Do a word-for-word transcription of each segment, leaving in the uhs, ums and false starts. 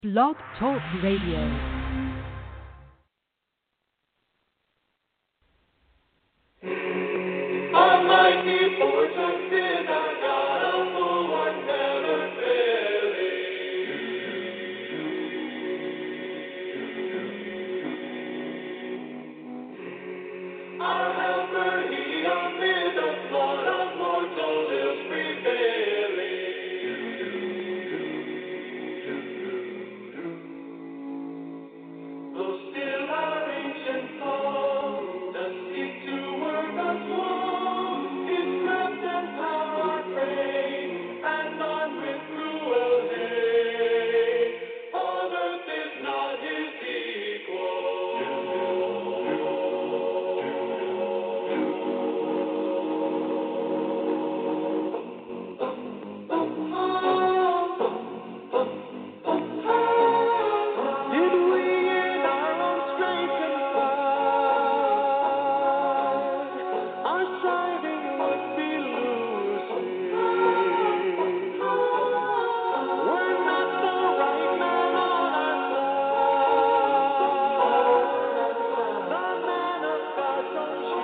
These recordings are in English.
Blog Talk Radio. Almighty fortune is our God, a full one never failing. Our helper, he amid the flood of mortal ills prevailing. Though still our ancient song does seek to work us woe, his craft and power are praying, and on with cruel hate. All earth is not his Did we in our own strength confide, our striving would be losing. We're not the right man on our side. The man of God, don't you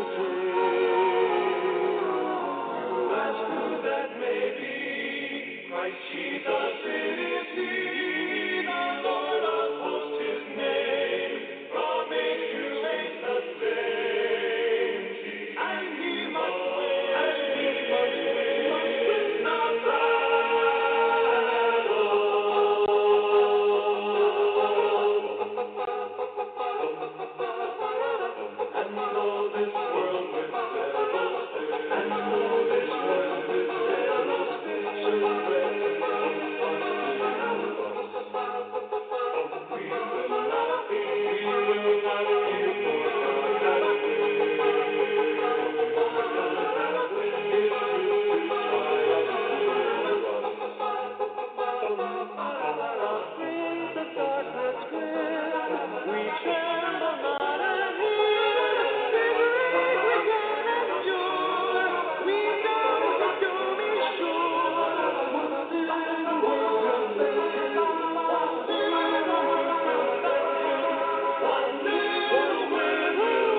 take. As true that may be, Christ Jesus it is He, the Lord of hosts His name, from age to age the same. And He must win, and He must win, must win the battle. And though this world with devils fill, and though this world with devils fill, should rest we will not fear, we will not fear, for God hath win. His truth to triumph our sins the darkness quit, we tremble not and hear, His grace we can endure, we know the doom is sure. What sin will prevail? What sin will prevail? What little will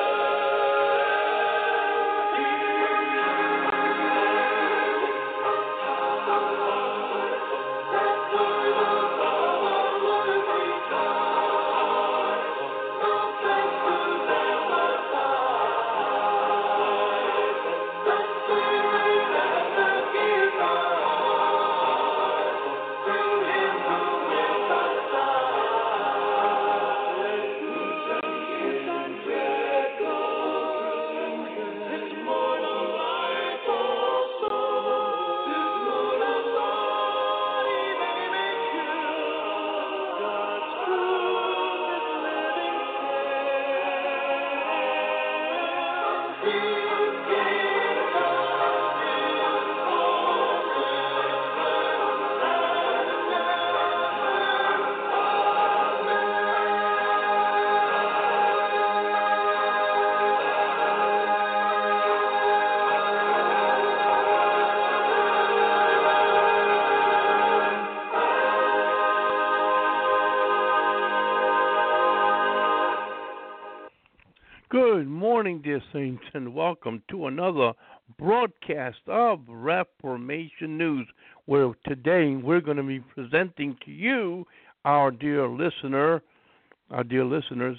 Good morning, dear saints, and welcome to another broadcast of Reformation News, where today we're going to be presenting to you, our dear listener, our dear listeners,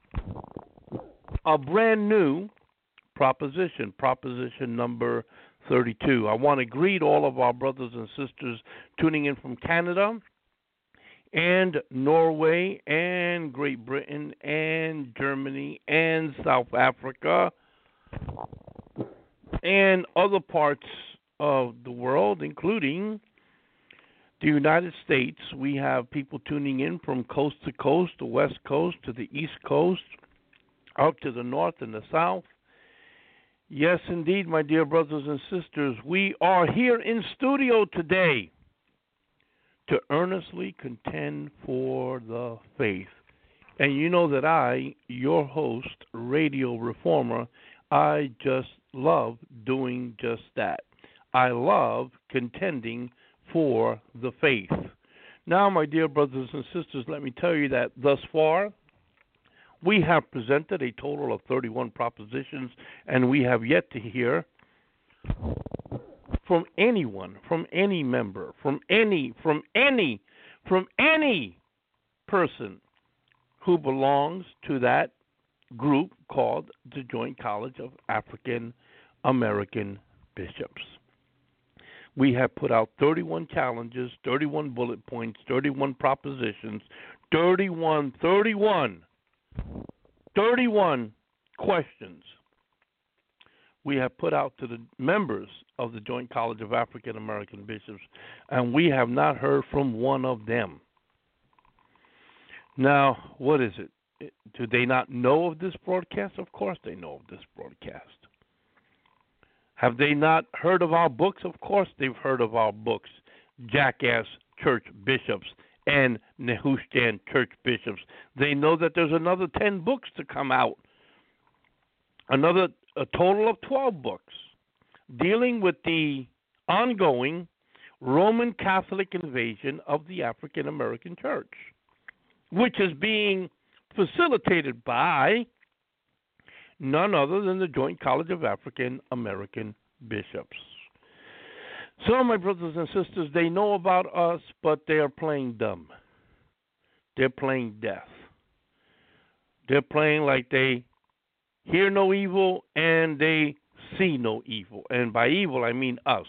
a brand new proposition, proposition number thirty-two. I want to greet all of our brothers and sisters tuning in from Canada and Norway and Great Britain and Germany and South Africa and other parts of the world, including the United States. We have people tuning in from coast to coast, the west coast to the east coast, out to the north and the south. Yes, indeed, my dear brothers and sisters, we are here in studio today to earnestly contend for the faith. And you know that I, your host, Radio Reformer, I just love doing just that. I love contending for the faith. Now, my dear brothers and sisters, let me tell you that thus far, we have presented a total of thirty-one propositions, and we have yet to hear from anyone, from any member, from any, from any, from any person who belongs to that group called the Joint College of African American Bishops. We have put out thirty-one challenges, thirty-one bullet points, thirty-one propositions, thirty-one, thirty-one, thirty-one questions we have put out to the members of the Joint College of African American Bishops, and we have not heard from one of them. Now, what is it? Do they not know of this broadcast? Of course they know of this broadcast. Have they not heard of our books? Of course they've heard of our books, Jackass Church Bishops and Nehushtan Church Bishops. They know that there's another ten books to come out, another a total of twelve books, dealing with the ongoing Roman Catholic invasion of the African American Church, which is being facilitated by none other than the Joint College of African American Bishops. So, my brothers and sisters, they know about us, but they are playing dumb. They're playing deaf. They're playing like they hear no evil and they see no evil. And by evil, I mean us.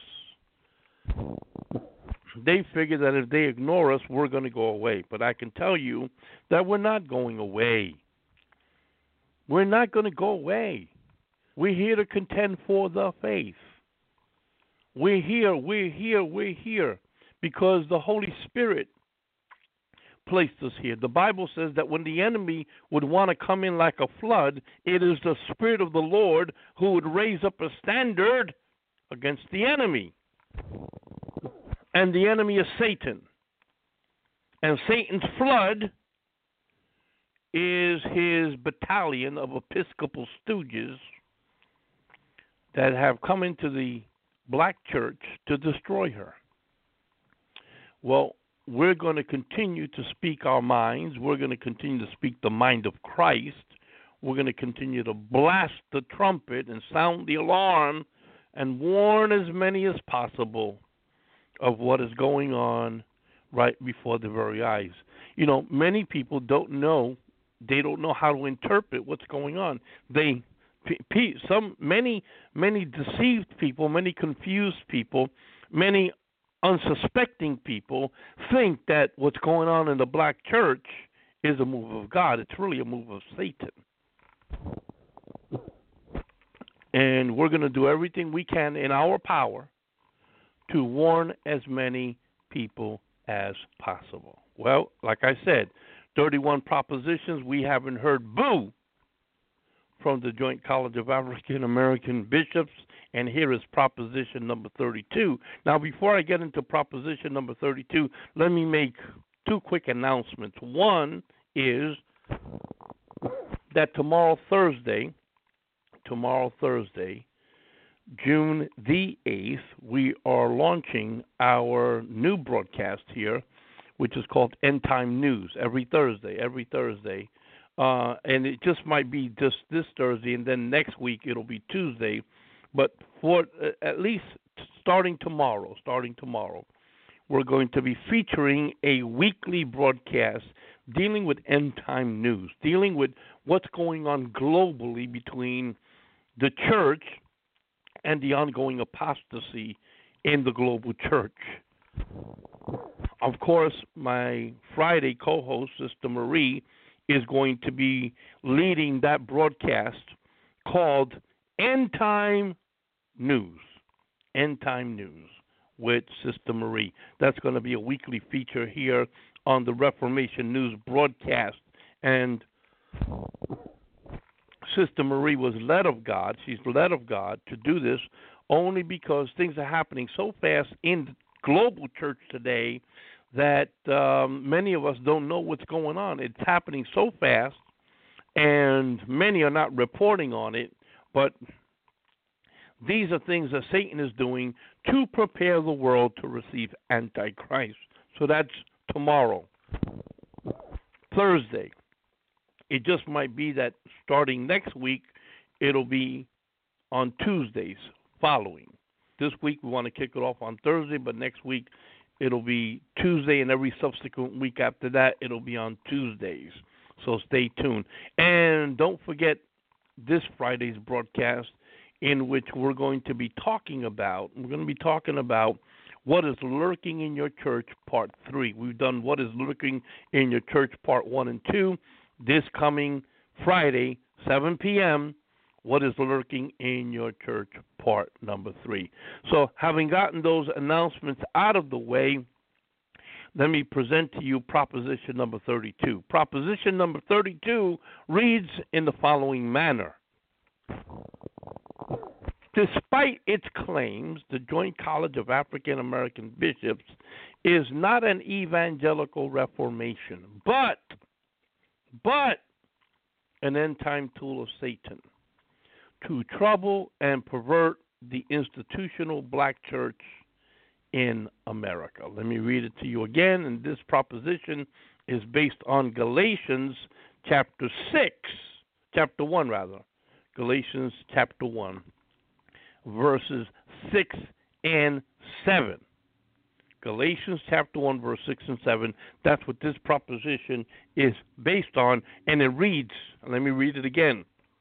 They figure that if they ignore us, we're going to go away. But I can tell you that we're not going away. We're not going to go away. We're here to contend for the faith. We're here, we're here, we're here because the Holy Spirit placed us here. The Bible says that when the enemy would want to come in like a flood, it is the Spirit of the Lord who would raise up a standard against the enemy. And the enemy is Satan. And Satan's flood is his battalion of Episcopal stooges that have come into the black church to destroy her. Well, we're going to continue to speak our minds. We're going to continue to speak the mind of Christ. We're going to continue to blast the trumpet and sound the alarm and warn as many as possible of what is going on right before their very eyes. You know, many people don't know, they don't know how to interpret what's going on. They, some, many, many deceived people, many confused people, many unsuspecting people think that what's going on in the black church is a move of God. It's really a move of Satan. And we're going to do everything we can in our power to warn as many people as possible. Well, like I said, thirty-one propositions. We haven't heard boo from the Joint College of African American Bishops, and here is proposition number thirty-two. Now, before I get into proposition number thirty-two, let me make two quick announcements. One is that tomorrow, Thursday, tomorrow, Thursday, June the eighth, we are launching our new broadcast here, which is called End Time News, every Thursday, every Thursday. Uh, and it just might be just this Thursday, and then next week it'll be Tuesday. But for uh, at least starting tomorrow, starting tomorrow, we're going to be featuring a weekly broadcast dealing with end time news, dealing with what's going on globally between the church and the ongoing apostasy in the global church. Of course, my Friday co-host, Sister Marie, is going to be leading that broadcast called End Time News. End Time News with Sister Marie. That's going to be a weekly feature here on the Reformation News broadcast. And Sister Marie was led of God. She's led of God to do this only because things are happening so fast in the global church today that um, many of us don't know what's going on. It's happening so fast, and many are not reporting on it, but these are things that Satan is doing to prepare the world to receive Antichrist. So that's tomorrow, Thursday. It just might be that starting next week, it'll be on Tuesdays following. This week we want to kick it off on Thursday, but next week it'll be Tuesday, and every subsequent week after that it'll be on Tuesdays. So stay tuned. And don't forget this Friday's broadcast, in which we're going to be talking about, we're going to be talking about What is Lurking in Your Church, Part three. We've done What is Lurking in Your Church, Part one and two. This coming Friday, seven p.m., What is Lurking in Your Church, Part number three. So having gotten those announcements out of the way, let me present to you Proposition number thirty-two. Proposition number thirty-two reads in the following manner. Despite its claims, the Joint College of African American Bishops is not an evangelical reformation, but, but an end-time tool of Satan to trouble and pervert the institutional black church in America. Let me read it to you again, and this proposition is based on Galatians chapter six, chapter one rather, Galatians chapter one, verses six and seven. Galatians chapter one, verse six and seven, that's what this proposition is based on, and it reads, let me read it again.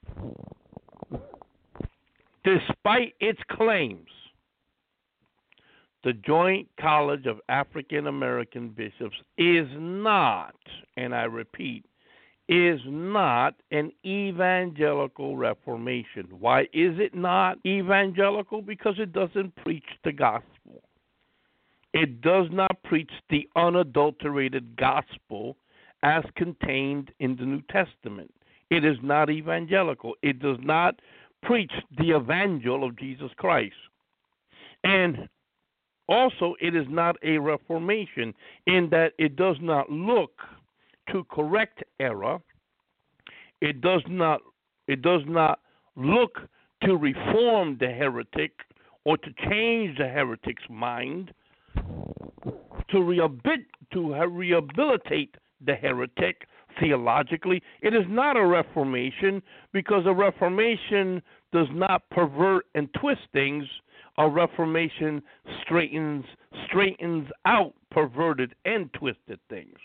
Despite its claims, the Joint College of African American Bishops is not, and I repeat, is not an evangelical reformation. Why is it not evangelical? Because it doesn't preach the gospel. It does not preach the unadulterated gospel as contained in the New Testament. It is not evangelical. It does not preach the evangel of Jesus Christ. And also, it is not a reformation in that it does not look to correct error. It does not it does not look to reform the heretic or to change the heretic's mind, to, rehabil- to rehabilitate the heretic theologically. It is not a reformation, because a reformation does not pervert and twist things. A reformation straightens straightens out perverted and twisted things.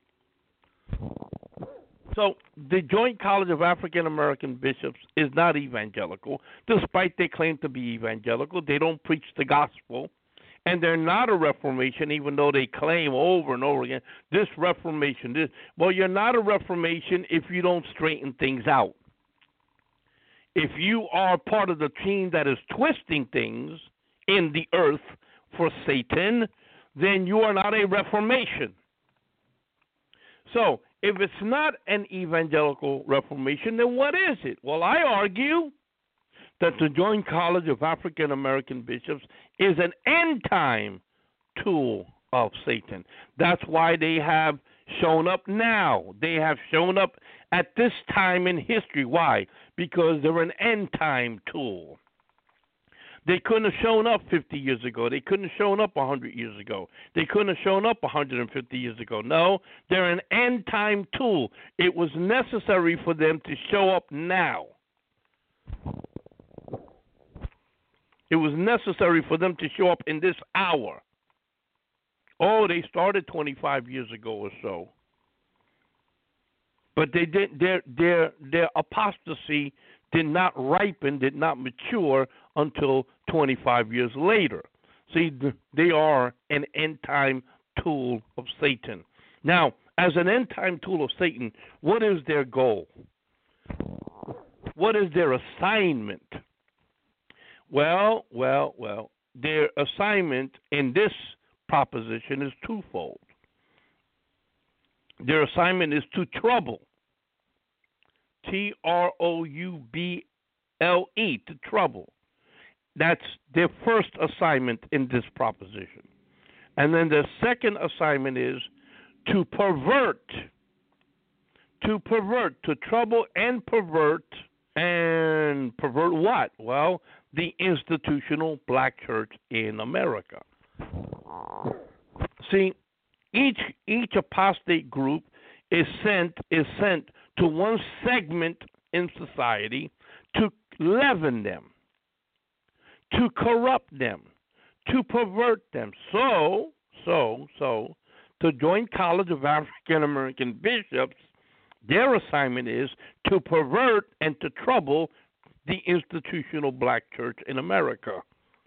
So the Joint College of African American Bishops is not evangelical, despite they claim to be evangelical. They don't preach the gospel, and they're not a reformation, even though they claim over and over again, this reformation, this. Well, you're not a reformation if you don't straighten things out. If you are part of the team that is twisting things in the earth for Satan, then you are not a reformation. So, if it's not an evangelical reformation, then what is it? Well, I argue that the Joint College of African American Bishops is an end-time tool of Satan. That's why they have shown up now. They have shown up at this time in history. Why? Because they're an end-time tool. They couldn't have shown up fifty years ago. They couldn't have shown up one hundred years ago. They couldn't have shown up one hundred fifty years ago. No, they're an end-time tool. It was necessary for them to show up now. It was necessary for them to show up in this hour. Oh, they started twenty-five years ago or so. But they did their their their apostasy did not ripen, did not mature until twenty-five years later. See, they are an end-time tool of Satan. Now, as an end-time tool of Satan, what is their goal? What is their assignment? Well, well, well, their assignment in this proposition is twofold. Their assignment is to trouble. T R O U B L E, to trouble. That's their first assignment in this proposition. And then the second assignment is to pervert. To pervert, to trouble and pervert. And pervert what? Well, the institutional black church in America. See, Each each apostate group is sent is sent to one segment in society to leaven them, to corrupt them, to pervert them. So, so, so, the Joint College of African American Bishops, their assignment is to pervert and to trouble the institutional black church in America.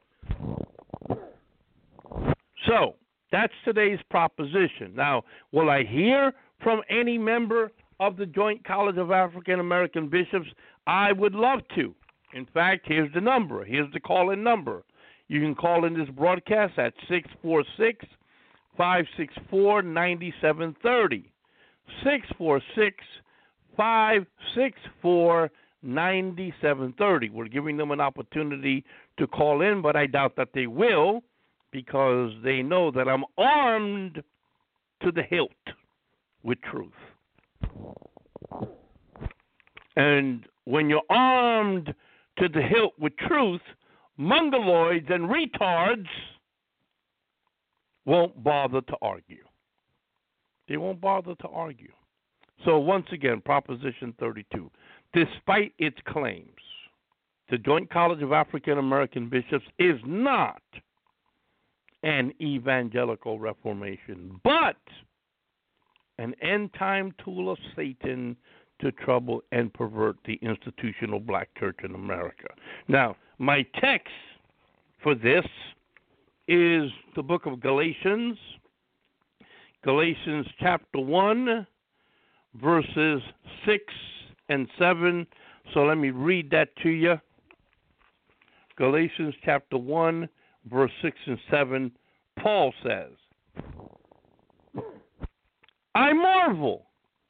So, that's today's proposition. Now, will I hear from any member of the Joint College of African American Bishops? I would love to. In fact, here's the number. Here's the call-in number. You can call in this broadcast at six four six, five six four, nine seven three zero. six four six, five six four, nine seven three zero. We're giving them an opportunity to call in, but I doubt that they will because they know that I'm armed to the hilt with truth. And when you're armed to the hilt with truth, mongoloids and retards won't bother to argue. They won't bother to argue. So once again, Proposition thirty-two. Despite its claims, the Joint College of African American Bishops is not an evangelical reformation, but an end-time tool of Satan to trouble and pervert the institutional black church in America. Now, my text for this is the book of Galatians, Galatians chapter one, verses six and seven. So let me read that to you. Galatians chapter one, verse six and seven, Paul says, I marvel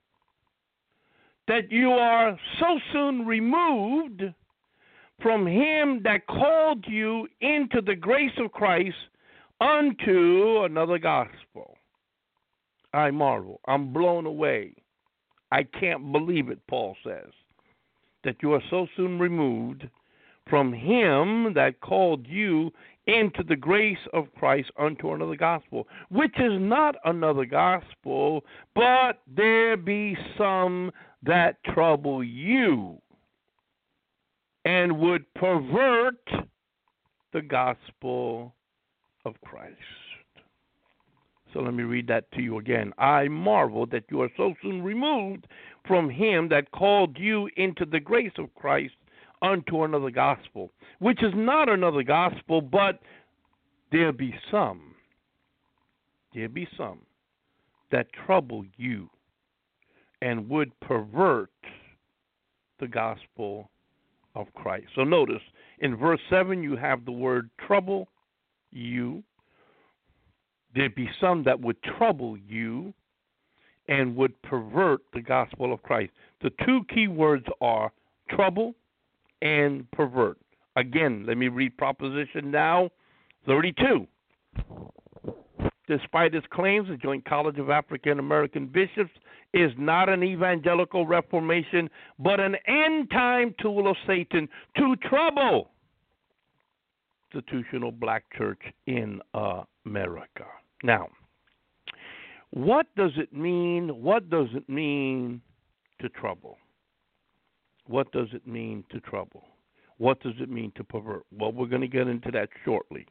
that you are so soon removed from him that called you into the grace of Christ unto another gospel. I marvel. I'm blown away. I can't believe it, Paul says, that you are so soon removed from him that called you into the grace of Christ unto another gospel, which is not another gospel, but there be some that trouble you and would pervert the gospel of Christ. So let me read that to you again. I marvel that you are so soon removed from him that called you into the grace of Christ unto another gospel, which is not another gospel, but there be some, there be some that trouble you and would pervert the gospel of Christ. So notice, in verse seven, you have the word trouble you. There be some that would trouble you and would pervert the gospel of Christ. The two key words are trouble and pervert. Again, let me read Proposition now thirty-two. Despite its claims, the Joint College of African American Bishops is not an evangelical reformation, but an end-time tool of Satan to trouble the institutional black church in America. Now, what does it mean? What does it mean to trouble? What does it mean to trouble? What does it mean to pervert? Well, we're going to get into that shortly.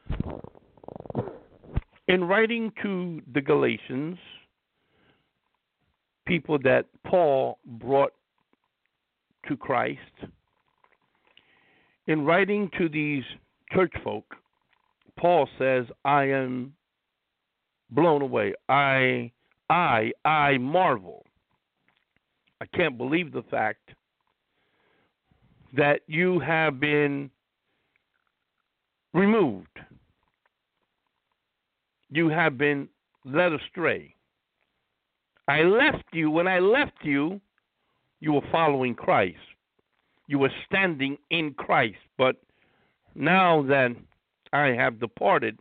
In writing to the Galatians, people that Paul brought to Christ, in writing to these church folk, Paul says, I am blown away. I, I, I marvel. I can't believe the fact that you have been removed. You have been led astray. I left you. When I left you, you were following Christ. You were standing in Christ. But now that I have departed,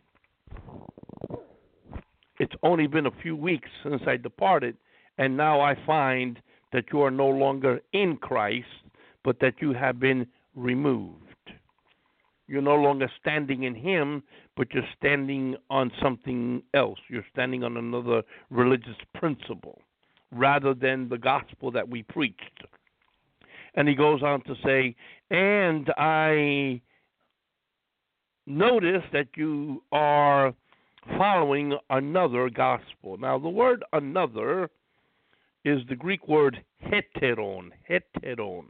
it's only been a few weeks since I departed, and now I find that you are no longer in Christ, but that you have been removed. You're no longer standing in him, but you're standing on something else. You're standing on another religious principle rather than the gospel that we preached. And he goes on to say, and I notice that you are following another gospel. Now, the word another is the Greek word heteron, heteron.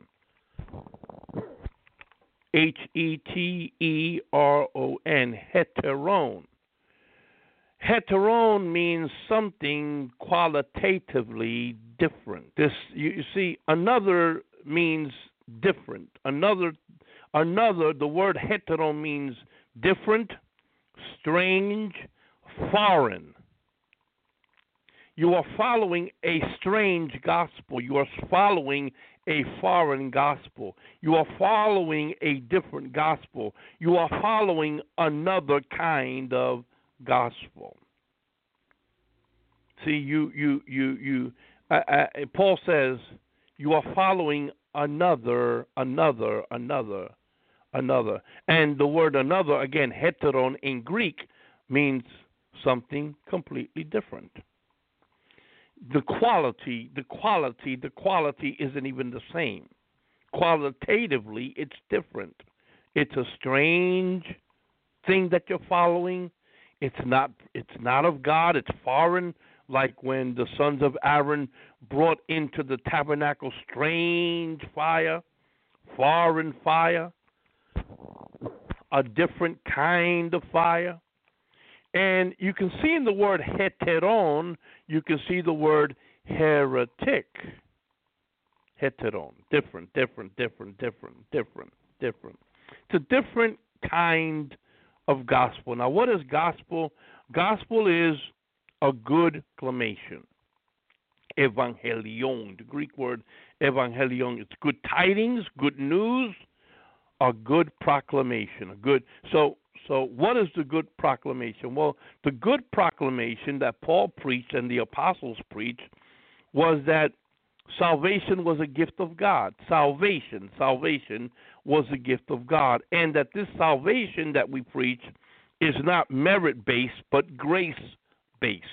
H E T E R O N, heteron. Heteron means something qualitatively different. This, you, you see, another means different. Another, another. The word heteron means different, strange, foreign. You are following a strange gospel. You are following a foreign gospel. You are following a different gospel. You are following another kind of gospel. See, you, you, you, you. Uh, uh, Paul says you are following another, another, another, another. And the word another, again, heteron in Greek, means something completely different. The quality, the quality, the quality isn't even the same. Qualitatively, it's different. It's a strange thing that you're following. It's not, it's not of God. It's foreign, like when the sons of Aaron brought into the tabernacle strange fire, foreign fire, a different kind of fire. And you can see in the word heteron, you can see the word heretic. Heteron, different, different, different, different, different, different. It's a different kind of gospel. Now, what is gospel? Gospel is a good proclamation. Evangelion, the Greek word evangelion. It's good tidings, good news, a good proclamation. A good. So. So what is the good proclamation? Well, the good proclamation that Paul preached and the apostles preached was that salvation was a gift of God. Salvation, salvation was a gift of God. And that this salvation that we preach is not merit-based, but grace-based.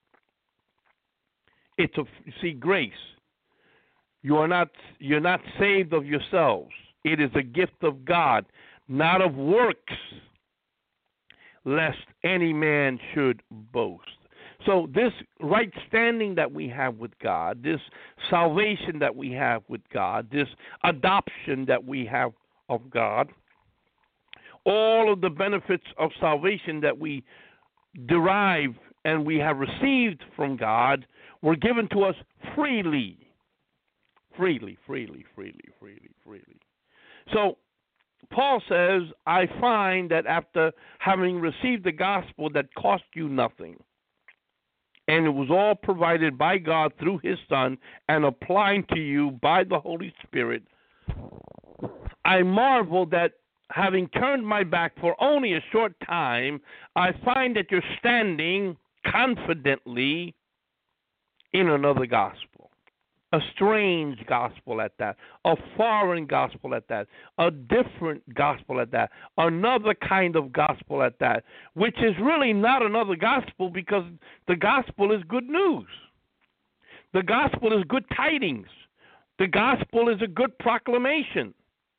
It's a, see, grace. You are not, you're not saved of yourselves. It is a gift of God, not of works, lest any man should boast. So this right standing that we have with God, this salvation that we have with God, this adoption that we have of God, all of the benefits of salvation that we derive and we have received from God were given to us freely. Freely, freely, freely, freely, freely. So Paul says, I find that after having received the gospel that cost you nothing, and it was all provided by God through his Son and applied to you by the Holy Spirit, I marvel that having turned my back for only a short time, I find that you're standing confidently in another gospel. A strange gospel at that, a foreign gospel at that, a different gospel at that, another kind of gospel at that, which is really not another gospel because the gospel is good news. The gospel is good tidings. The gospel is a good proclamation.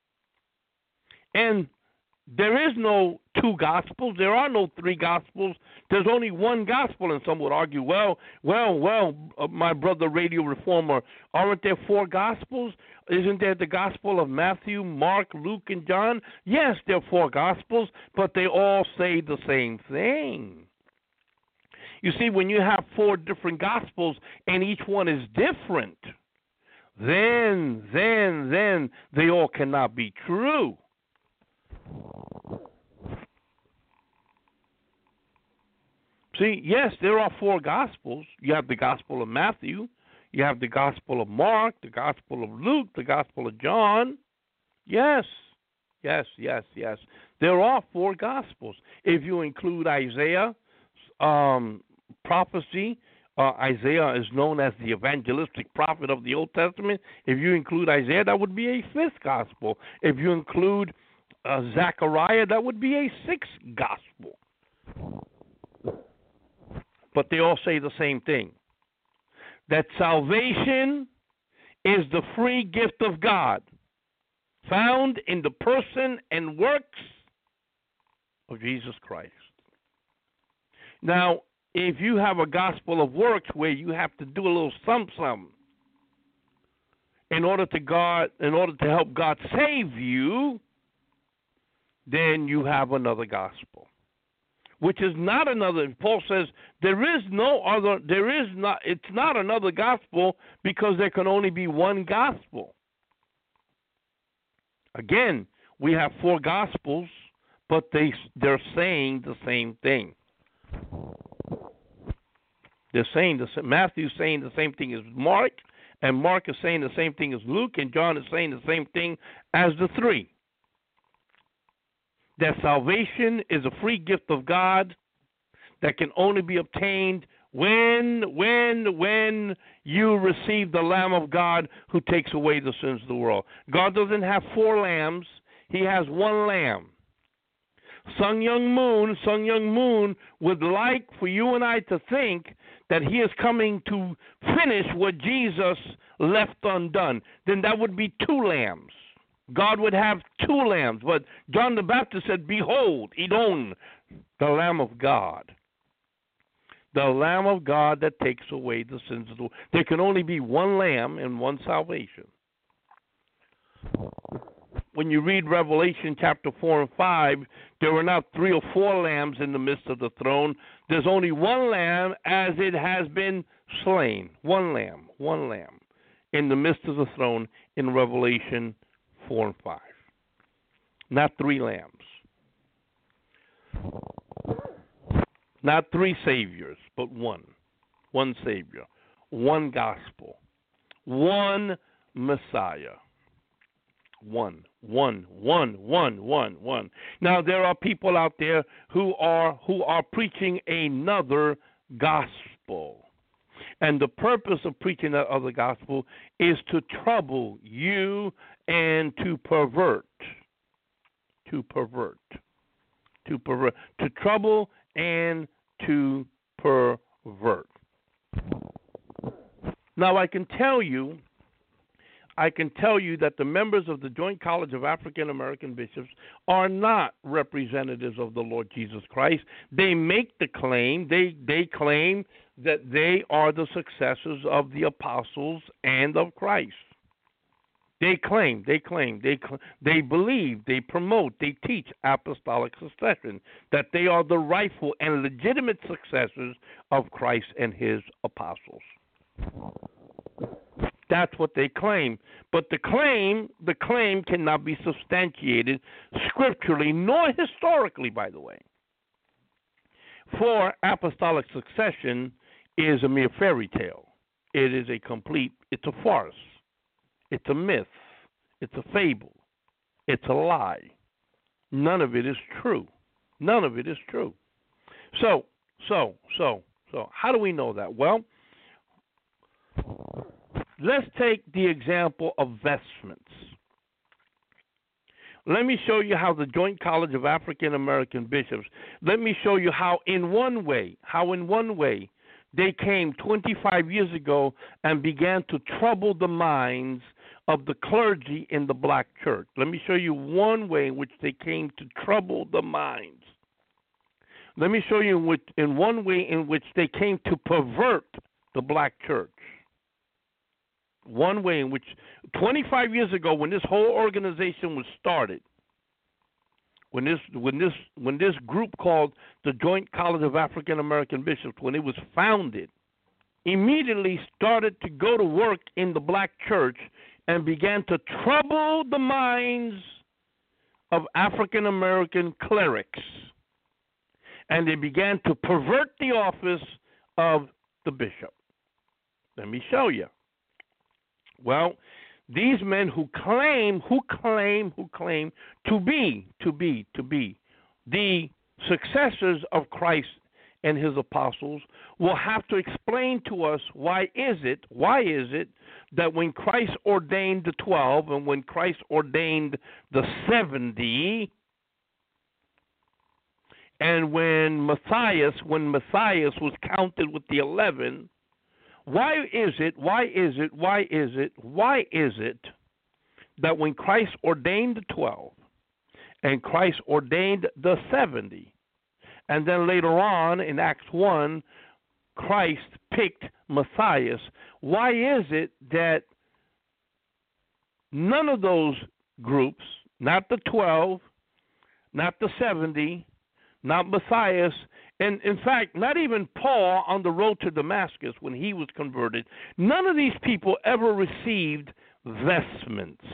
And there is no two gospels. There are no three gospels. There's only one gospel, and some would argue, well, well, well, uh, my brother Radio Reformer, aren't there four gospels? Isn't there the gospel of Matthew, Mark, Luke, and John? Yes, there are four gospels, but they all say the same thing. You see, when you have four different gospels and each one is different, then, then, then they all cannot be true. See, yes, there are four gospels. You have the gospel of Matthew, you have the gospel of Mark, the gospel of Luke, the gospel of John. Yes, yes, yes, yes. There are four gospels. If you include Isaiah, um, prophecy, uh, Isaiah is known as the evangelistic prophet of the Old Testament. If you include Isaiah, that would be a fifth gospel. If you include uh, Zechariah, that would be a sixth gospel. But they all say the same thing, that salvation is the free gift of God, found in the person and works of Jesus Christ. Now, if you have a gospel of works where you have to do a little something, something in order to God, in order to help God save you, then you have another gospel, which is not another. Paul says there is no other. There is not. It's not another gospel because there can only be one gospel. Again, we have four gospels, but they they're saying the same thing. They're saying the Matthew's saying the same thing as Mark, and Mark is saying the same thing as Luke, and John is saying the same thing as the three. That salvation is a free gift of God that can only be obtained when, when, when you receive the Lamb of God who takes away the sins of the world. God doesn't have four lambs. He has one lamb. Sun Young Moon, Sun Young Moon would like for you and I to think that he is coming to finish what Jesus left undone. Then that would be two lambs. God would have two lambs. But John the Baptist said, behold, Edom, the Lamb of God. The Lamb of God that takes away the sins of the world. There can only be one lamb and one salvation. When you read Revelation chapter four and five, there were not three or four lambs in the midst of the throne. There's only one lamb as it has been slain. One lamb, one lamb in the midst of the throne in Revelation four and five. Not three lambs. Not three saviors, but one. One Savior. One gospel. One Messiah. One, one, one, one, one, one. Now there are people out there who are who are preaching another gospel. And the purpose of preaching that other gospel is to trouble you and to pervert. To pervert. To pervert. To trouble and to pervert. Now I can tell you I can tell you that the members of the Joint College of African American Bishops are not representatives of the Lord Jesus Christ. They make the claim, they, they claim that they are the successors of the apostles and of Christ. They claim, they claim, they they believe, they promote, they teach apostolic succession, that they are the rightful and legitimate successors of Christ and his apostles. That's what they claim. But the claim, the claim cannot be substantiated scripturally nor historically, by the way. For apostolic succession is a mere fairy tale. It is a complete, it's a farce. It's a myth. It's a fable. It's a lie. None of it is true. None of it is true. So, so, so, so, how do we know that? Well, let's take the example of vestments. Let me show you how the Joint College of African American Bishops, let me show you how in one way, how in one way they came twenty-five years ago and began to trouble the minds of the clergy in the black church. Let me show you one way in which they came to trouble the minds. Let me show you in, which, in one way in which they came to pervert the black church. One way in which twenty-five years ago, when this whole organization was started, when this when this when this group called the Joint College of African American Bishops, when it was founded, immediately started to go to work in the black church and began to trouble the minds of African American clerics, and they began to pervert the office of the bishop. Let me show you. Well, these men who claim, who claim, who claim to be, to be, to be the successors of Christ and his apostles will have to explain to us why is it, why is it that when Christ ordained the twelve and when Christ ordained the seventy, And when Matthias, when Matthias was counted with the eleven, why is it, why is it, why is it, why is it that when Christ ordained the twelve and Christ ordained the seventy, and then later on in Acts one, Christ picked Matthias, why is it that none of those groups, not the twelve, not the seventy, not Matthias, and in fact, not even Paul on the road to Damascus when he was converted, none of these people ever received vestments.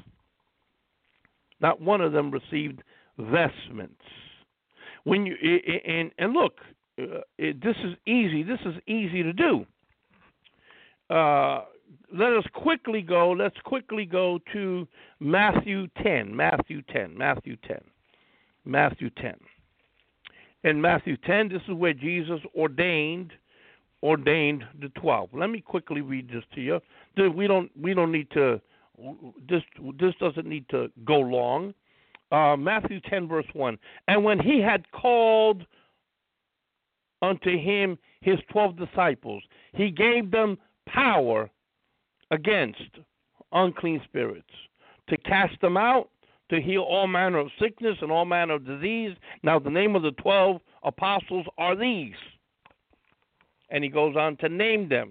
Not one of them received vestments. When you and and look, uh, it, this is easy. This is easy to do. Uh, let us quickly go. Let's quickly go to Matthew ten. Matthew ten. Matthew ten. Matthew ten. In Matthew ten, this is where Jesus ordained ordained the twelve. Let me quickly read this to you. We don't we don't need to. This this doesn't need to go long. Uh, Matthew ten, verse one. And when he had called unto him his twelve disciples, he gave them power against unclean spirits, to cast them out, to heal all manner of sickness and all manner of disease. Now the name of the twelve apostles are these. And he goes on to name them.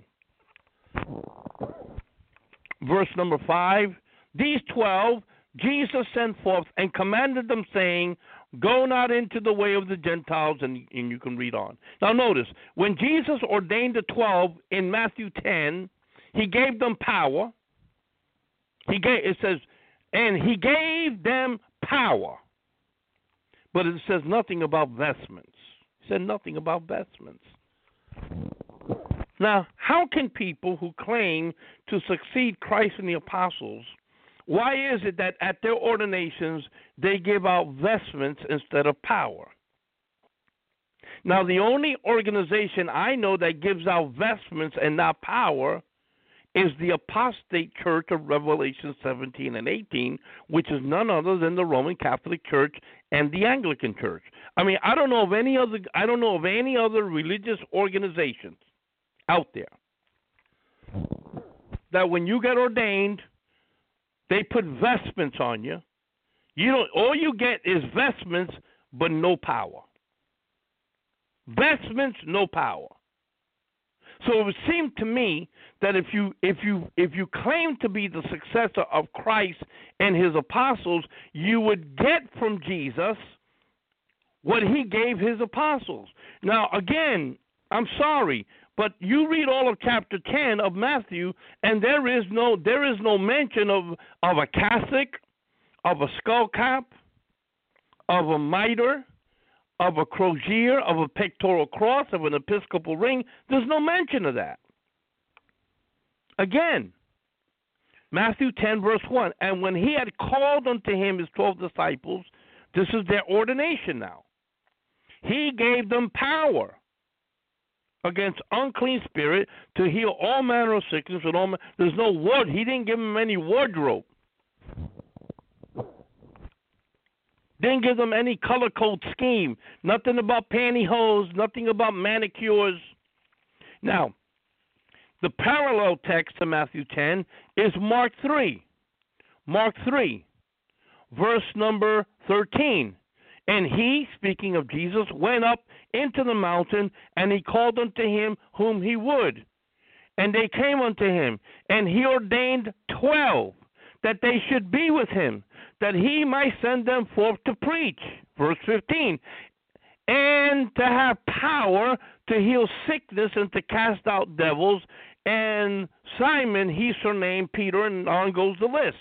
Verse number five, these twelve Jesus sent forth and commanded them, saying, go not into the way of the Gentiles, and, and you can read on. Now notice, when Jesus ordained the twelve in Matthew ten, he gave them power. He gave, it says, and he gave them power. But it says nothing about vestments. He said nothing about vestments. Now, how can people who claim to succeed Christ and the apostles, why is it that at their ordinations they give out vestments instead of power? Now, the only organization I know that gives out vestments and not power is the apostate church of Revelation seventeen and eighteen, which is none other than the Roman Catholic Church and the Anglican Church. I mean, I don't know of any other I don't know of any other religious organizations out there that when you get ordained, they put vestments on you. You don't. All you get is vestments, but no power. Vestments, no power. So it would seem to me that if you if you if you claim to be the successor of Christ and his apostles, you would get from Jesus what he gave his apostles. Now, again, I'm sorry, but you read all of chapter ten of Matthew, and there is no there is no mention of, of a cassock, of a skull cap, of a mitre, of a crozier, of a pectoral cross, of an episcopal ring. There's no mention of that. Again, Matthew ten, verse one, and when he had called unto him his twelve disciples, this is their ordination now, he gave them power against unclean spirit to heal all manner of sickness and all. Man- There's no word. He didn't give them any wardrobe. Didn't give them any color code scheme. Nothing about pantyhose. Nothing about manicures. Now, the parallel text to Matthew ten is Mark three. Mark three, verse number thirteen. And he, speaking of Jesus, went up into the mountain, and he called unto him whom he would. And they came unto him, and he ordained twelve, that they should be with him, that he might send them forth to preach. Verse fifteen. And to have power to heal sickness and to cast out devils. And Simon he surnamed Peter, and on goes the list.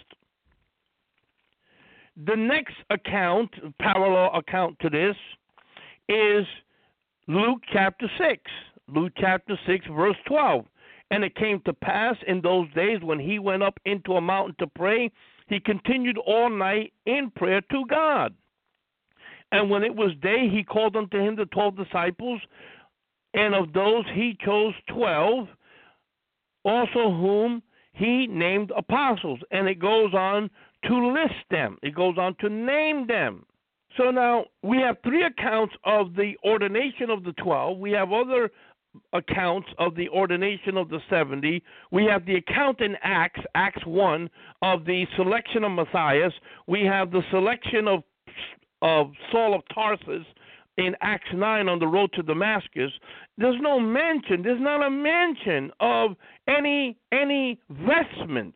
The next account, parallel account to this, is Luke chapter six. Luke chapter six, verse twelve. And it came to pass in those days when he went up into a mountain to pray, he continued all night in prayer to God. And when it was day, he called unto him the twelve disciples, and of those he chose twelve, also whom he named apostles. And it goes on to list them. It goes on to name them. So now we have three accounts of the ordination of the twelve. We have other accounts of the ordination of the seventy. We have the account in Acts, Acts one, of the selection of Matthias. We have the selection of of Saul of Tarsus in Acts nine on the road to Damascus. There's no mention, there's not a mention of any any vestments.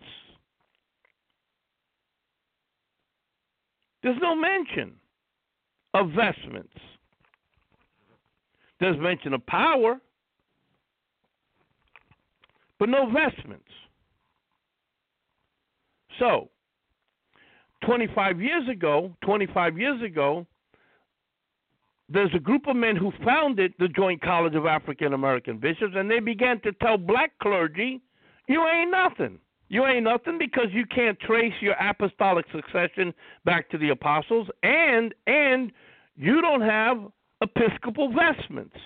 There's no mention of vestments. There's mention of power, but no vestments. So, twenty-five years ago, twenty-five years ago, there's a group of men who founded the Joint College of African American Bishops, and they began to tell black clergy, you ain't nothing. You ain't nothing because you can't trace your apostolic succession back to the apostles, and and you don't have episcopal vestments.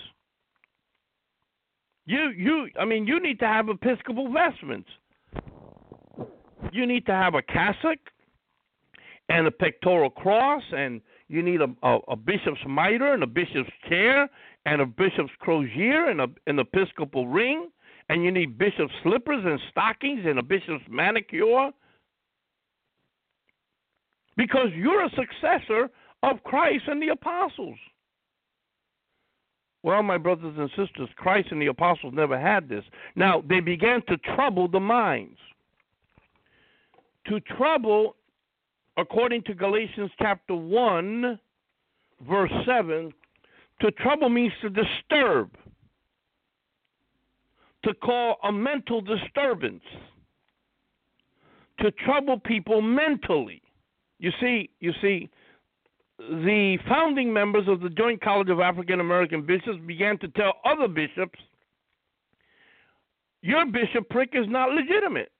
You you I mean you need to have episcopal vestments. You need to have a cassock and a pectoral cross, and you need a, a, a bishop's mitre and a bishop's chair and a bishop's crozier and a, an episcopal ring. And you need bishop's slippers and stockings and a bishop's manicure. Because you're a successor of Christ and the apostles. Well, my brothers and sisters, Christ and the apostles never had this. Now, they began to trouble the minds. To trouble, according to Galatians chapter one, verse seven, to trouble means to disturb. To cause a mental disturbance, to trouble people mentally. You see, you see, the founding members of the Joint College of African American Bishops began to tell other bishops, your bishopric is not legitimate.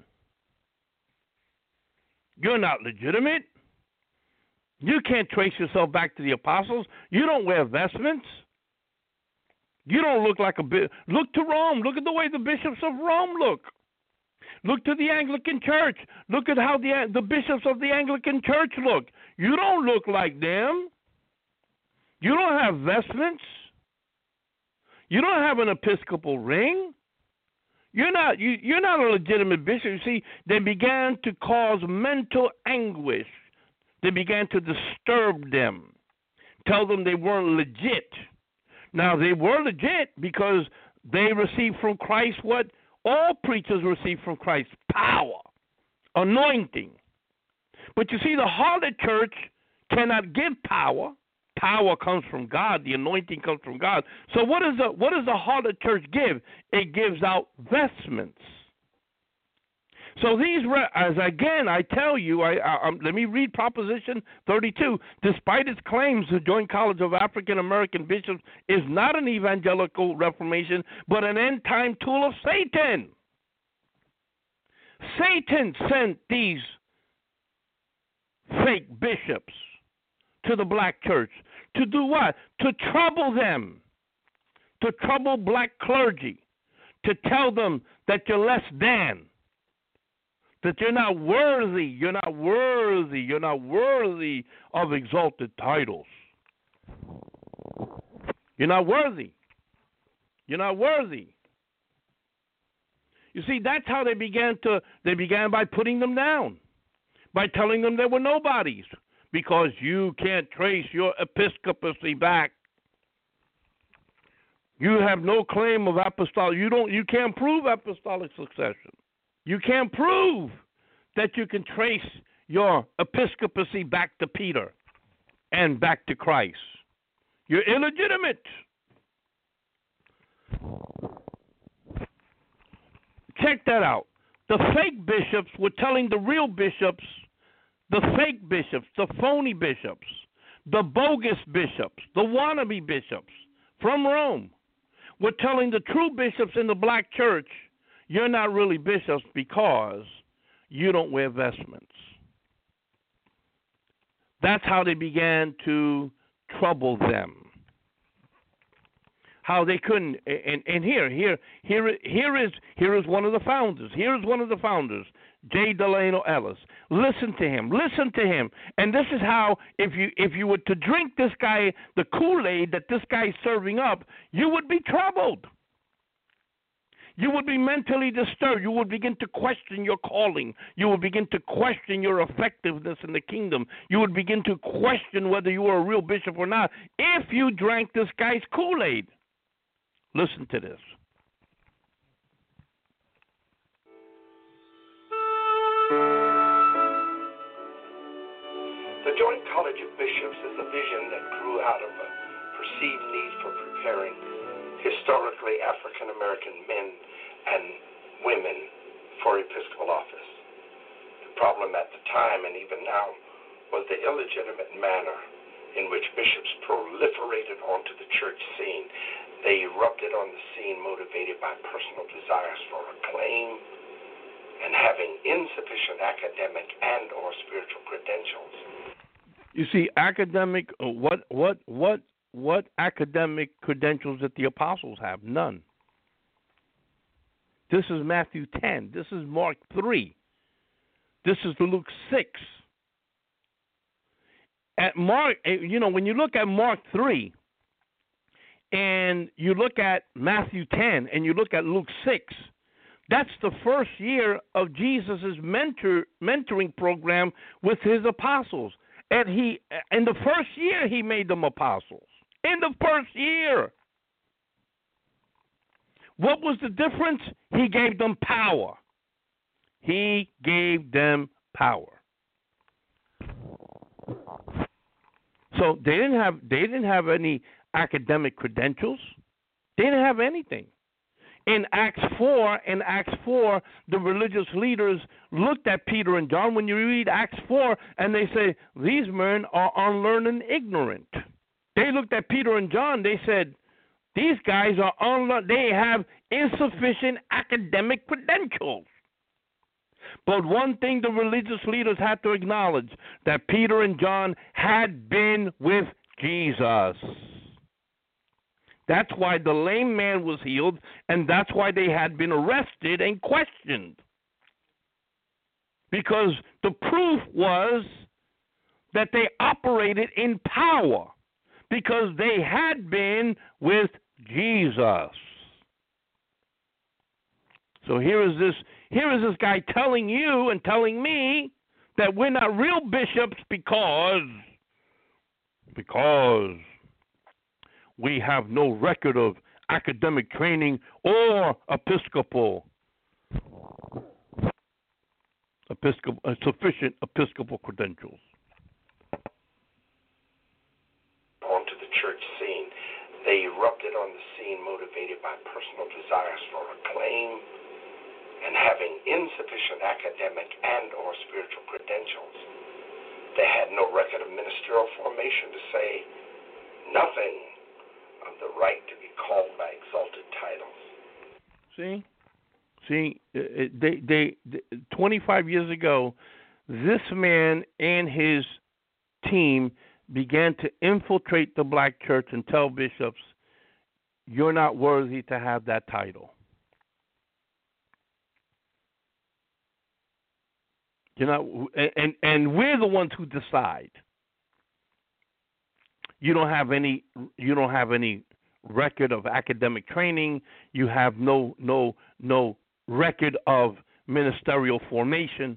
You're not legitimate. You can't trace yourself back to the apostles. You don't wear vestments. You don't look like a bishop. Look to Rome. Look at the way the bishops of Rome look. Look to the Anglican Church. Look at how the the bishops of the Anglican Church look. You don't look like them. You don't have vestments. You don't have an episcopal ring. You're not you, you're not a legitimate bishop. You see, they began to cause mental anguish. They began to disturb them, tell them they weren't legit. Now, they were legit because they received from Christ what all preachers receive from Christ, power, anointing. But you see, the harlot church cannot give power. Power comes from God. The anointing comes from God. So what, is the, what does the harlot church give? It gives out vestments. So these, as again, I tell you, I, I, um, let me read Proposition thirty-two. Despite its claims, the Joint College of African American Bishops is not an evangelical reformation, but an end-time tool of Satan. Satan sent these fake bishops to the black church to do what? To trouble them, to trouble black clergy, to tell them that you're less than. That you're not worthy, you're not worthy, you're not worthy of exalted titles. You're not worthy. You're not worthy. You see, that's how they began to, they began by putting them down, by telling them they were nobodies, because you can't trace your episcopacy back. You have no claim of apostolic, you don't, you can't prove apostolic succession. You can't prove that you can trace your episcopacy back to Peter and back to Christ. You're illegitimate. Check that out. The fake bishops were telling the real bishops, the fake bishops, the phony bishops, the bogus bishops, the wannabe bishops from Rome were telling the true bishops in the black church, you're not really bishops because you don't wear vestments. That's how they began to trouble them. how they couldn't. And and here here here here is here is one of the founders. Here is one of the founders, J. Delano Ellis. Listen to him. Listen to him. And this is how, if you if you were to drink this guy, the Kool-Aid that this guy is serving up, you would be troubled. You would be mentally disturbed. You would begin to question your calling. You would begin to question your effectiveness in the kingdom. You would begin to question whether you were a real bishop or not if you drank this guy's Kool-Aid. Listen to this. The Joint College of Bishops is a vision that grew out of a perceived need for preparing historically African American men and women for episcopal office. The problem at the time and even now was the illegitimate manner in which bishops proliferated onto the church scene. They erupted on the scene motivated by personal desires for acclaim and having insufficient academic and or spiritual credentials. You see, academic, what, what, what, what academic credentials did the apostles have? None. This is Matthew ten. This is Mark three. This is Luke six. At Mark, you know, when you look at Mark three and you look at Matthew ten and you look at Luke six, that's the first year of Jesus' mentor mentoring program with his apostles. And he, in the first year, he made them apostles. In the first year. What was the difference? He gave them power. He gave them power. So they didn't have they didn't have any academic credentials. They didn't have anything. In Acts four, in Acts four, the religious leaders looked at Peter and John. When you read Acts four, and they say, these men are unlearned and ignorant. They looked at Peter and John. They said, these guys are unlearned. They have insufficient academic credentials. But one thing the religious leaders had to acknowledge, that Peter and John had been with Jesus. That's why the lame man was healed, and that's why they had been arrested and questioned. Because the proof was that they operated in power, because they had been with Jesus. So here is this here is this guy telling you and telling me that we're not real bishops because because we have no record of academic training or episcopal, episcopal uh, sufficient episcopal credentials. Onto the church scene, they erupted on the scene motivated by personal desires for acclaim and having insufficient academic and or spiritual credentials. They had no record of ministerial formation to say nothing of the right to be called by exalted titles. See, see, they, they, they, twenty-five years ago, this man and his team began to infiltrate the black church and tell bishops, you're not worthy to have that title. You're not, and, and we're the ones who decide. You don't have any. You don't have any record of academic training. You have no no no record of ministerial formation.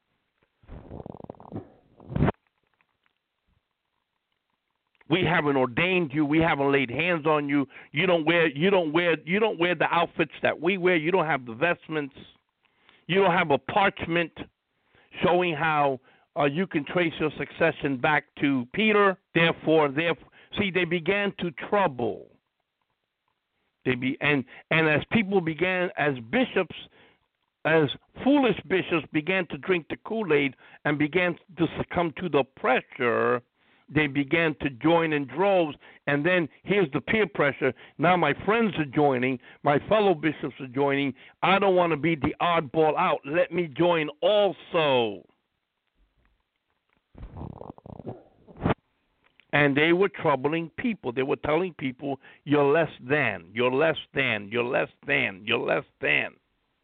We haven't ordained you. We haven't laid hands on you. You don't wear. You don't wear. You don't wear the outfits that we wear. You don't have the vestments. You don't have a parchment showing how. Uh, you can trace your succession back to Peter. Therefore, therefore, see, they began to trouble. They be and and as people began, as bishops, as foolish bishops began to drink the Kool-Aid and began to succumb to the pressure, they began to join in droves. And then here's the peer pressure. Now my friends are joining. My fellow bishops are joining. I don't want to be the oddball out. Let me join also. And they were troubling people. They were telling people, you're less than, you're less than, you're less than, you're less than.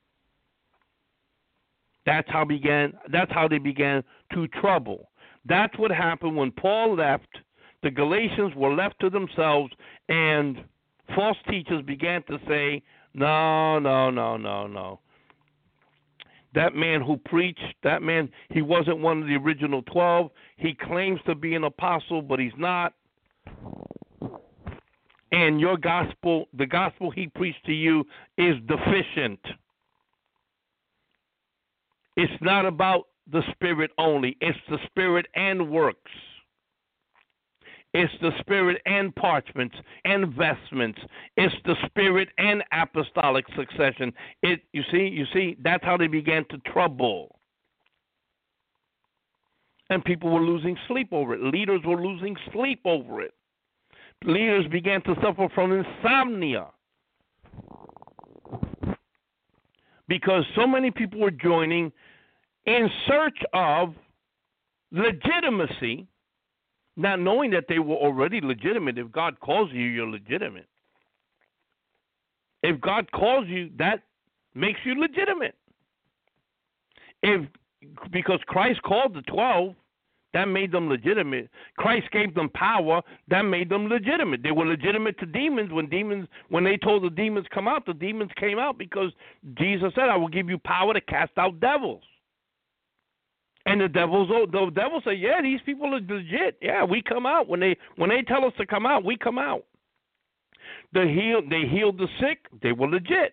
That's how began. That's how they began to trouble. That's what happened when Paul left. The Galatians were left to themselves, and false teachers began to say, no, no, no, no, no. That man who preached, that man, he wasn't one of the original twelve. He claims to be an apostle, but he's not. And your gospel, the gospel he preached to you, is deficient. It's not about the Spirit only. It's the Spirit and works. It's the Spirit and parchments and vestments. It's the Spirit and apostolic succession. It, you see, you see, that's how they began to trouble. And people were losing sleep over it. Leaders were losing sleep over it. Leaders began to suffer from insomnia because so many people were joining in search of legitimacy, not knowing that they were already legitimate. If God calls you, you're legitimate. If God calls you, that makes you legitimate. If because Christ called the twelve, that made them legitimate. Christ gave them power, that made them legitimate. They were legitimate to demons. When demons, when they told the demons come out, the demons came out because Jesus said, I will give you power to cast out devils. And the devils, the devils say, yeah, these people are legit. Yeah, we come out. When they when they tell us to come out, we come out. They healed, they healed the sick. They were legit.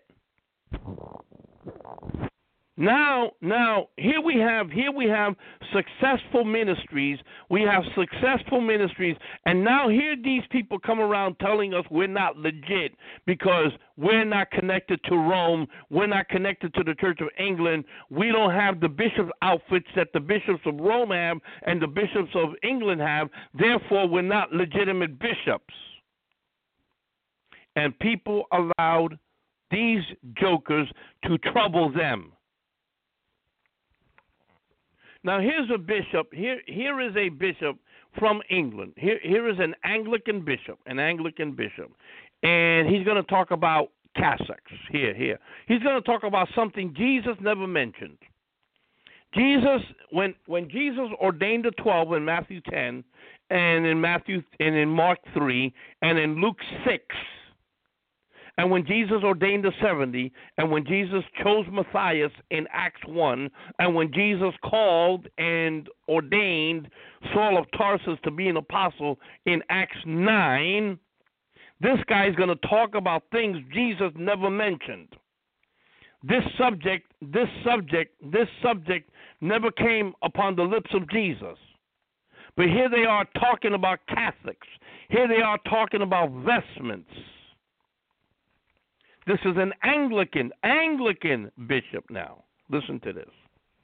Now, now here we have here we have successful ministries. We have successful ministries, and now here these people come around telling us we're not legit because we're not connected to Rome. We're not connected to the Church of England. We don't have the bishop outfits that the bishops of Rome have and the bishops of England have. Therefore, we're not legitimate bishops. And people allowed these jokers to trouble them. Now, here's a bishop. Here, here is a bishop from England. Here, here is an Anglican bishop, an Anglican bishop. And he's going to talk about cassocks. Here, here. He's going to talk about something Jesus never mentioned. Jesus, when when Jesus ordained the twelve in Matthew ten, and in Matthew and in Mark three, and in Luke six, and when Jesus ordained the seventy, and when Jesus chose Matthias in Acts one, and when Jesus called and ordained Saul of Tarsus to be an apostle in Acts nine, this guy is going to talk about things Jesus never mentioned. This subject, this subject, this subject never came upon the lips of Jesus. But here they are talking about Catholics. Here they are talking about vestments. This is an Anglican, Anglican bishop now. Listen to this.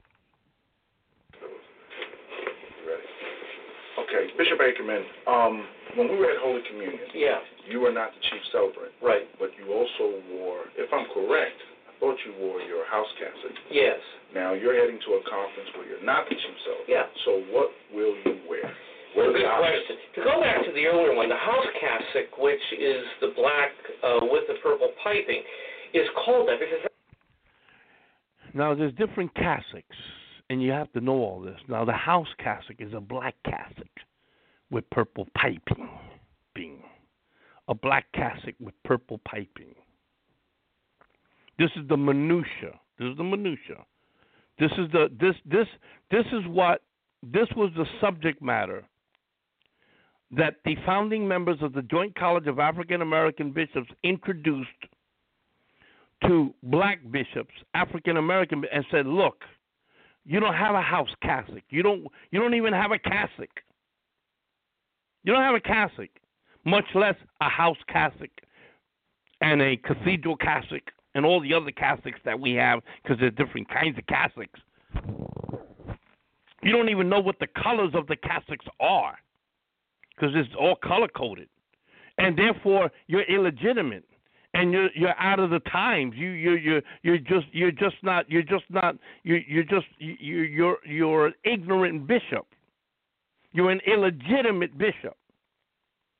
Ready? Okay, Bishop Ackerman, um, when we were at Holy Communion, yeah, you were not the chief celebrant. Right. But you also wore, if I'm correct, I thought you wore your house cassock. Yes. Now you're heading to a conference where you're not the chief celebrant. Yeah. So what will you wear? What a good question. To go back to the earlier one, the house cassock, which is the black uh, with the purple piping, is called that because. Now, there's different cassocks, and you have to know all this. Now, the house cassock is a black cassock with purple piping. Bing. A black cassock with purple piping. This is the minutia. This is the minutia. This is the this this this is what this was the subject matter that the founding members of the Joint College of African American Bishops introduced to black bishops, African American, and said, "Look, you don't have a house cassock. You don't. You don't even have a cassock. You don't have a cassock, much less a house cassock and a cathedral cassock and all the other cassocks that we have, because there's different kinds of cassocks. You don't even know what the colors of the cassocks are, because it's all color coded, and therefore you're illegitimate." And you're you're out of the times. You you you you're just you're just not you're just not you you're just you you're you're an ignorant bishop. You're an illegitimate bishop.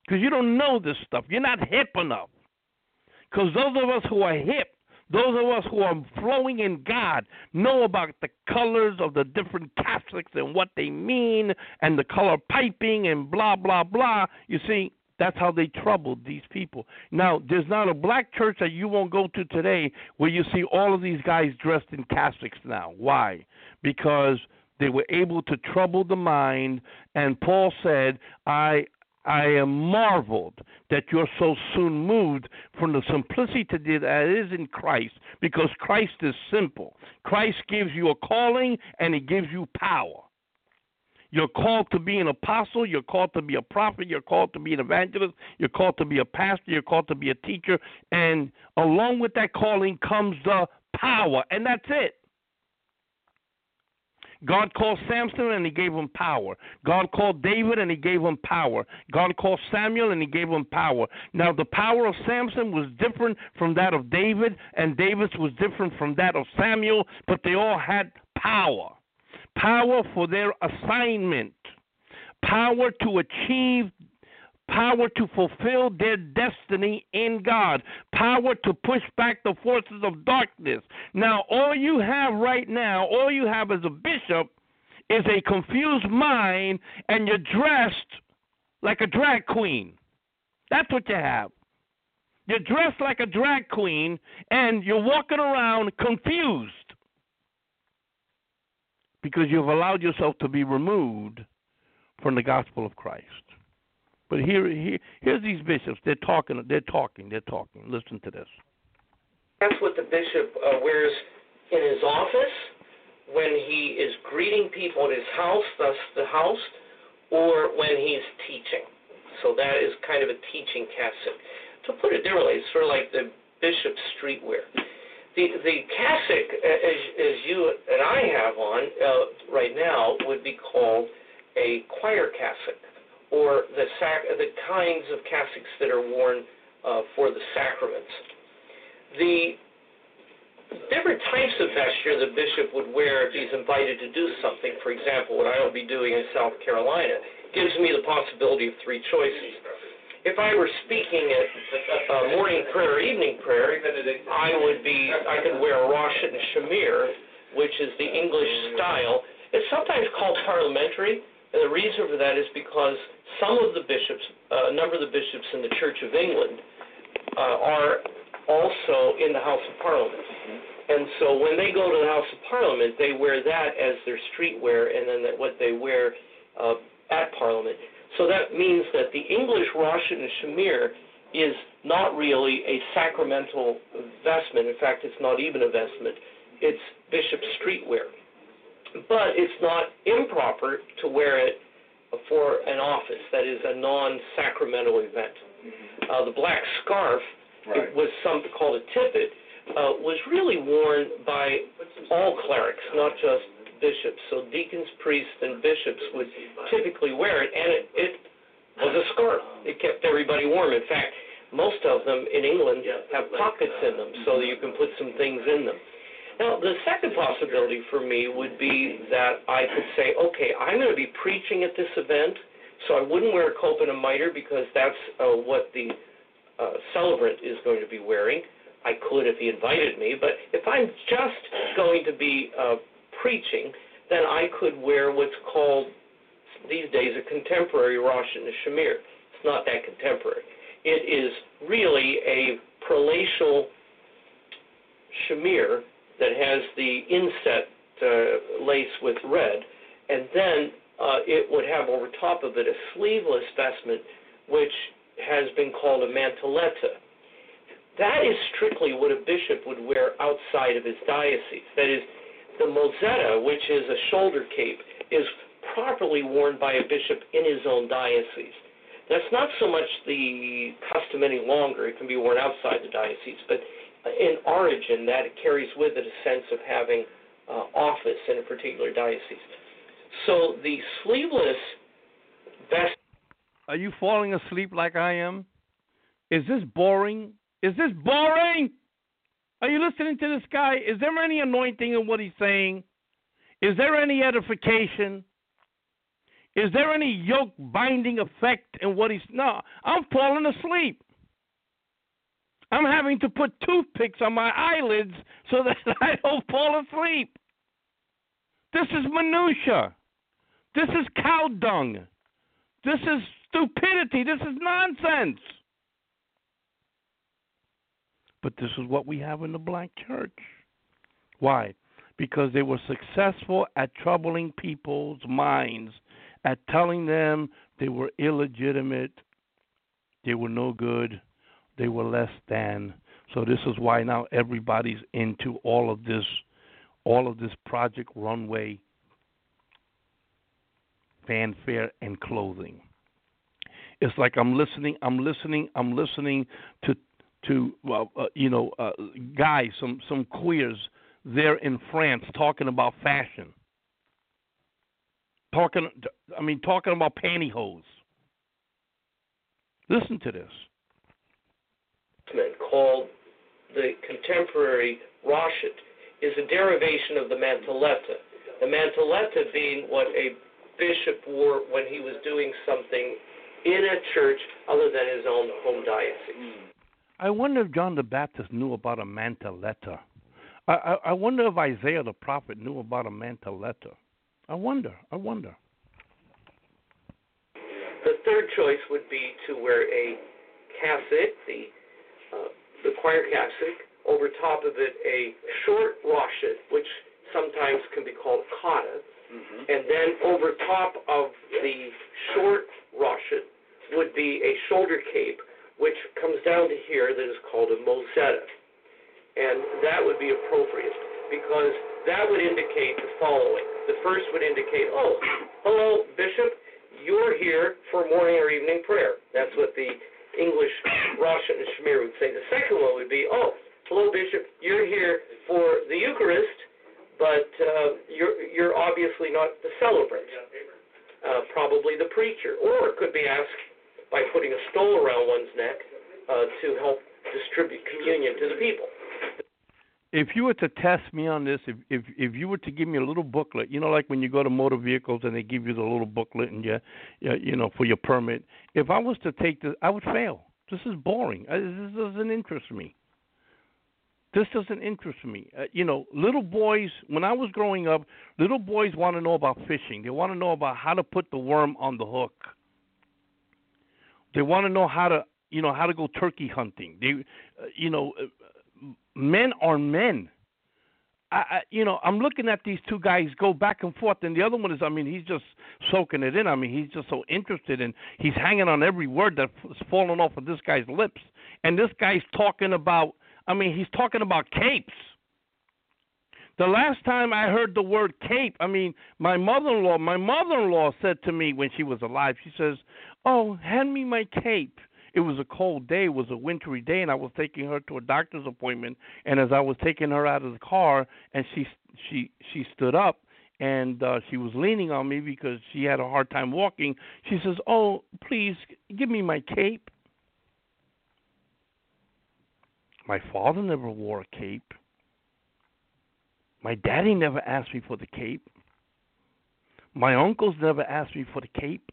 because you don't know this stuff. You're not hip enough. Because those of us who are hip, those of us who are flowing in God, know about the colors of the different Catholics and what they mean and the color piping and blah, blah, blah. You see, that's how they troubled these people. Now, there's not a black church that you won't go to today where you see all of these guys dressed in cassocks now. Why? Because they were able to trouble the mind, and Paul said, I I am marveled that you're so soon moved from the simplicity that is in Christ, because Christ is simple. Christ gives you a calling, and he gives you power. You're called to be an apostle. You're called to be a prophet. You're called to be an evangelist. You're called to be a pastor. You're called to be a teacher. And along with that calling comes the power, and that's it. God called Samson, and he gave him power. God called David, and he gave him power. God called Samuel, and he gave him power. Now, the power of Samson was different from that of David, and David's was different from that of Samuel, but they all had power. Power for their assignment. Power to achieve, power to fulfill their destiny in God. Power to push back the forces of darkness. Now, all you have right now, all you have as a bishop is a confused mind, and you're dressed like a drag queen. That's what you have. You're dressed like a drag queen, and you're walking around confused because you've allowed yourself to be removed from the gospel of Christ. But here, here, here's these bishops. They're talking. They're talking. They're talking. Listen to this. That's what the bishop uh, wears in his office when he is greeting people at his house, thus the house, or when he's teaching. So that is kind of a teaching cassock. To put it differently, it's sort of like the bishop's streetwear. The the cassock, as, as you and I have on uh, right now, would be called a choir cassock, or the sac- the kinds of cassocks that are worn uh, for the sacraments. The different types of vesture the bishop would wear if he's invited to do something, for example, what I will be doing in South Carolina, gives me the possibility of three choices. If I were speaking at uh, morning prayer or evening prayer, I would be, I could wear a roshet and shamir, which is the English style. It's sometimes called parliamentary, and the reason for that is because some of the bishops, uh, a number of the bishops in the Church of England uh, are also in the House of Parliament. And so when they go to the House of Parliament, they wear that as their streetwear, and then that what they wear uh, at Parliament. So that means that the English roshet and shamir is not really a sacramental vestment. In fact, it's not even a vestment. It's bishop's streetwear. But it's not improper to wear it for an office, that is a non-sacramental event. Uh, the black scarf, right. It was something called a tippet, uh, was really worn by all clerics, not just bishops. So deacons, priests, and bishops would typically wear it, and it, it was a scarf. It kept everybody warm. In fact, most of them in England have pockets in them so that you can put some things in them. Now, the second possibility for me would be that I could say, okay, I'm going to be preaching at this event, so I wouldn't wear a cope and a mitre because that's uh, what the uh, celebrant is going to be wearing. I could if he invited me, but if I'm just going to be uh, preaching, then I could wear what's called these days a contemporary roshet and a shamir. It's not that contemporary. It is really a prelatial shamir that has the inset uh, lace with red, and then uh, it would have over top of it a sleeveless vestment which has been called a manteletta. That is strictly what a bishop would wear outside of his diocese. That is, the mozzetta, which is a shoulder cape, is properly worn by a bishop in his own diocese. That's not so much the custom any longer. It can be worn outside the diocese, but in origin, that it carries with it a sense of having uh, office in a particular diocese. So the sleeveless vest. Are you falling asleep like I am? Is this boring? Is this boring? Are you listening to this guy? Is there any anointing in what he's saying? Is there any edification? Is there any yoke binding effect in what he's... No, I'm falling asleep. I'm having to put toothpicks on my eyelids so that I don't fall asleep. This is minutia. This is cow dung. This is stupidity. This is nonsense. But this is what we have in the black church. Why? Because they were successful at troubling people's minds, at telling them they were illegitimate, they were no good, they were less than. So this is why now everybody's into all of this, all of this Project Runway fanfare and clothing. It's like I'm listening, I'm listening, I'm listening to to well, uh, you know, uh, guys, some some queers there in France talking about fashion. Talking, I mean, talking about pantyhose. Listen to this. Called the contemporary rochet is a derivation of the mantelletta. The mantelletta being what a bishop wore when he was doing something in a church other than his own home diocese. I wonder if John the Baptist knew about a mantelletta. I, I, I wonder if Isaiah the prophet knew about a mantelletta. I wonder. I wonder. The third choice would be to wear a cassock, the uh, the choir cassock, over top of it a short rochet, which sometimes can be called cotta, mm-hmm. and then over top of the short rochet would be a shoulder cape, which comes down to here, that is called a mosetta. And that would be appropriate, because that would indicate the following. The first would indicate, oh, hello, Bishop, you're here for morning or evening prayer. That's what the English Roshan and Shamir would say. The second one would be, oh, hello, Bishop, you're here for the Eucharist, but uh, you're, you're obviously not the celebrant, uh, probably the preacher. Or it could be asked by putting a stole around one's neck uh, to help distribute communion to the people. If you were to test me on this, if, if if you were to give me a little booklet, you know, like when you go to motor vehicles and they give you the little booklet and you, you know, for your permit. If I was to take this, I would fail. This is boring. This doesn't interest me. This doesn't interest me. Uh, you know, little boys, when I was growing up, little boys want to know about fishing. They want to know about how to put the worm on the hook. They want to know how to, you know, how to go turkey hunting. They, uh, you know. Uh, Men are men. I, I, you know, I'm looking at these two guys go back and forth, and the other one is, I mean, he's just soaking it in. I mean, he's just so interested, and he's hanging on every word that's falling off of this guy's lips. And this guy's talking about, I mean, he's talking about capes. The last time I heard the word cape, I mean, my mother-in-law, my mother-in-law said to me when she was alive, she says, oh, hand me my cape. It was a cold day. It was a wintry day, and I was taking her to a doctor's appointment. And as I was taking her out of the car, and she she she stood up, and uh, she was leaning on me because she had a hard time walking. She says, "Oh, please give me my cape." My father never wore a cape. My daddy never asked me for the cape. My uncles never asked me for the cape.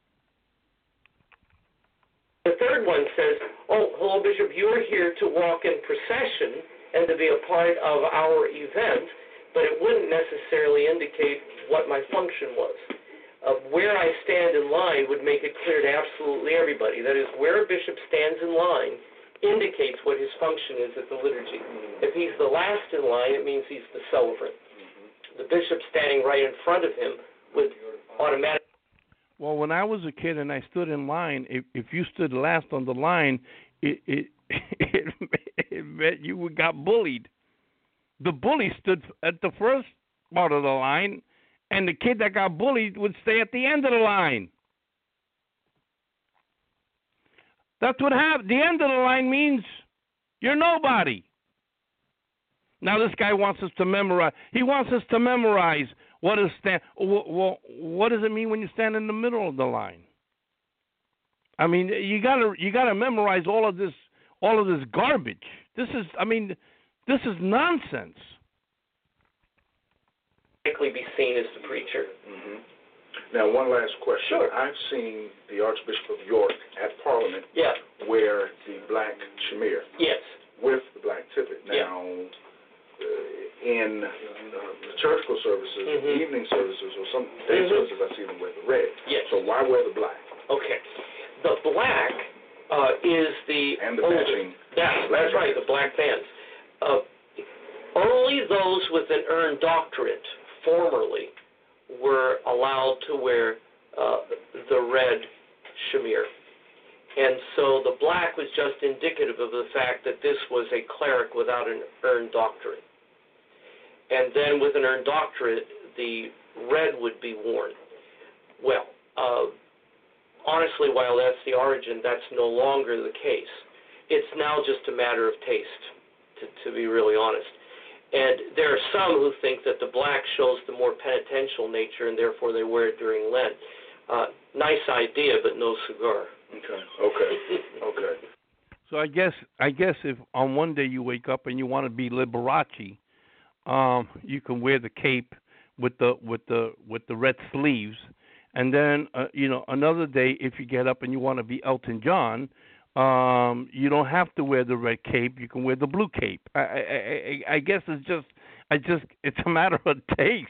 The third one says, oh, hello, Bishop, you're here to walk in procession and to be a part of our event, but it wouldn't necessarily indicate what my function was. Uh, where I stand in line would make it clear to absolutely everybody. That is, where a bishop stands in line indicates what his function is at the liturgy. Mm-hmm. If he's the last in line, it means he's the celebrant. Mm-hmm. The bishop standing right in front of him would automatically... Well, when I was a kid and I stood in line, if if you stood last on the line, it it it, it meant you got bullied. The bully stood at the first part of the line, and the kid that got bullied would stay at the end of the line. That's what happened. The end of the line means you're nobody. Now this guy wants us to memorize. He wants us to memorize. What is stand? Well, what does it mean when you stand in the middle of the line? I mean, you gotta you gotta memorize all of this all of this garbage. This is, I mean, this is nonsense. Likely be seen as the preacher. Mm-hmm. Now, one last question. Sure. I've seen the Archbishop of York at Parliament Yeah. wear the black shamir Yes. with the black tippet. Now, Yeah. uh, in uh, liturgical services, Mhm. evening services, or some day Mhm. services, I see them wear the red. Yes. So why wear the black? Okay. The black uh, is the And the oldest. matching That, black that's right, bands. the black bands. Uh, only those with an earned doctorate formerly were allowed to wear uh, the red shamir. And so the black was just indicative of the fact that this was a cleric without an earned doctorate. And then with an earned doctorate, the red would be worn. Well, uh, honestly, while that's the origin, that's no longer the case. It's now just a matter of taste, to, to be really honest. And there are some who think that the black shows the more penitential nature, and therefore they wear it during Lent. Uh, nice idea, but no cigar. Okay, okay, okay. So I guess I guess if on one day you wake up and you want to be Liberace, um, you can wear the cape with the with the with the red sleeves, and then uh, you know another day if you get up and you want to be Elton John, um, you don't have to wear the red cape. You can wear the blue cape. I I, I, I guess it's just I just it's a matter of taste.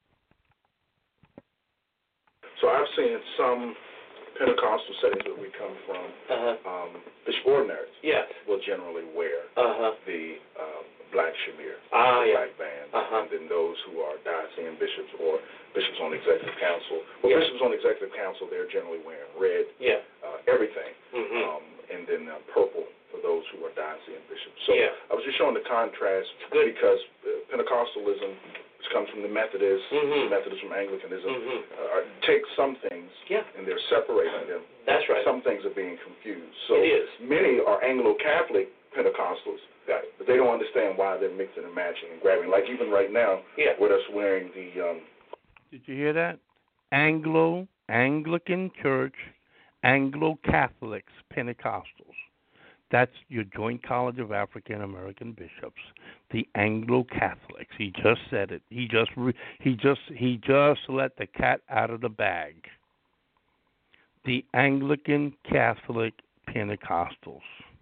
So I've seen some Pentecostal settings that we come from, Uh-huh. um, Bishop Ordinaries Yes. will generally wear Uh-huh. the uh, black shamir, Ah, the yeah. black band, Uh-huh. and then those who are diocesan bishops or bishops on executive council. Well, Yeah. bishops on executive council, they're generally wearing red, Yeah. uh, everything, Mhm. um, and then uh, purple for those who are diocesan bishops. So Yeah. I was just showing the contrast Good. because uh, Pentecostalism, which comes from the Methodists, Mhm. Methodists from Anglicanism, Mhm. uh, are- take some things Yeah. and they're separating them. That's right. Some things are being confused. So It is. many are Anglo-Catholic Pentecostals, but they don't understand why they're mixing and matching and grabbing. Like even right now, Yeah. with us wearing the um, Did you hear that? Anglo Anglican Church, Anglo Catholics, Pentecostals. That's your Joint College of African American Bishops, the Anglo Catholics. He just said it. He just re- he just he just let the cat out of the bag. The Anglican Catholic Pentecostals.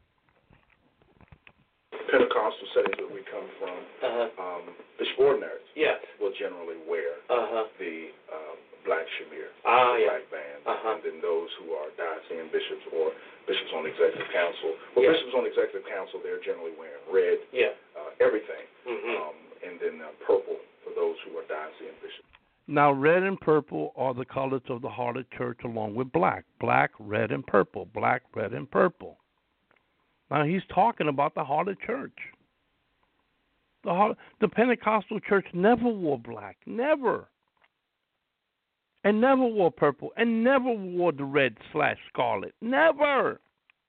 Pentecostal settings that we come from, Uh-huh. um, Bishop Ordinaries Yes. will generally wear Uh-huh. the um, black shamir, Ah, the yeah. black band, Uh-huh. and then those who are diocesan bishops or bishops on executive council. Well, Yeah. bishops on executive council, they're generally wearing red, Yeah. uh, everything, Mhm. um, and then uh, purple for those who are diocesan bishops. Now, red and purple are the colors of the Heart of Church along with black. Black, red, and purple. Black, red, and purple. Now, he's talking about the Heart of Church. The, heart, the Pentecostal church never wore black. Never. And never wore purple. And never wore the red slash scarlet. Never.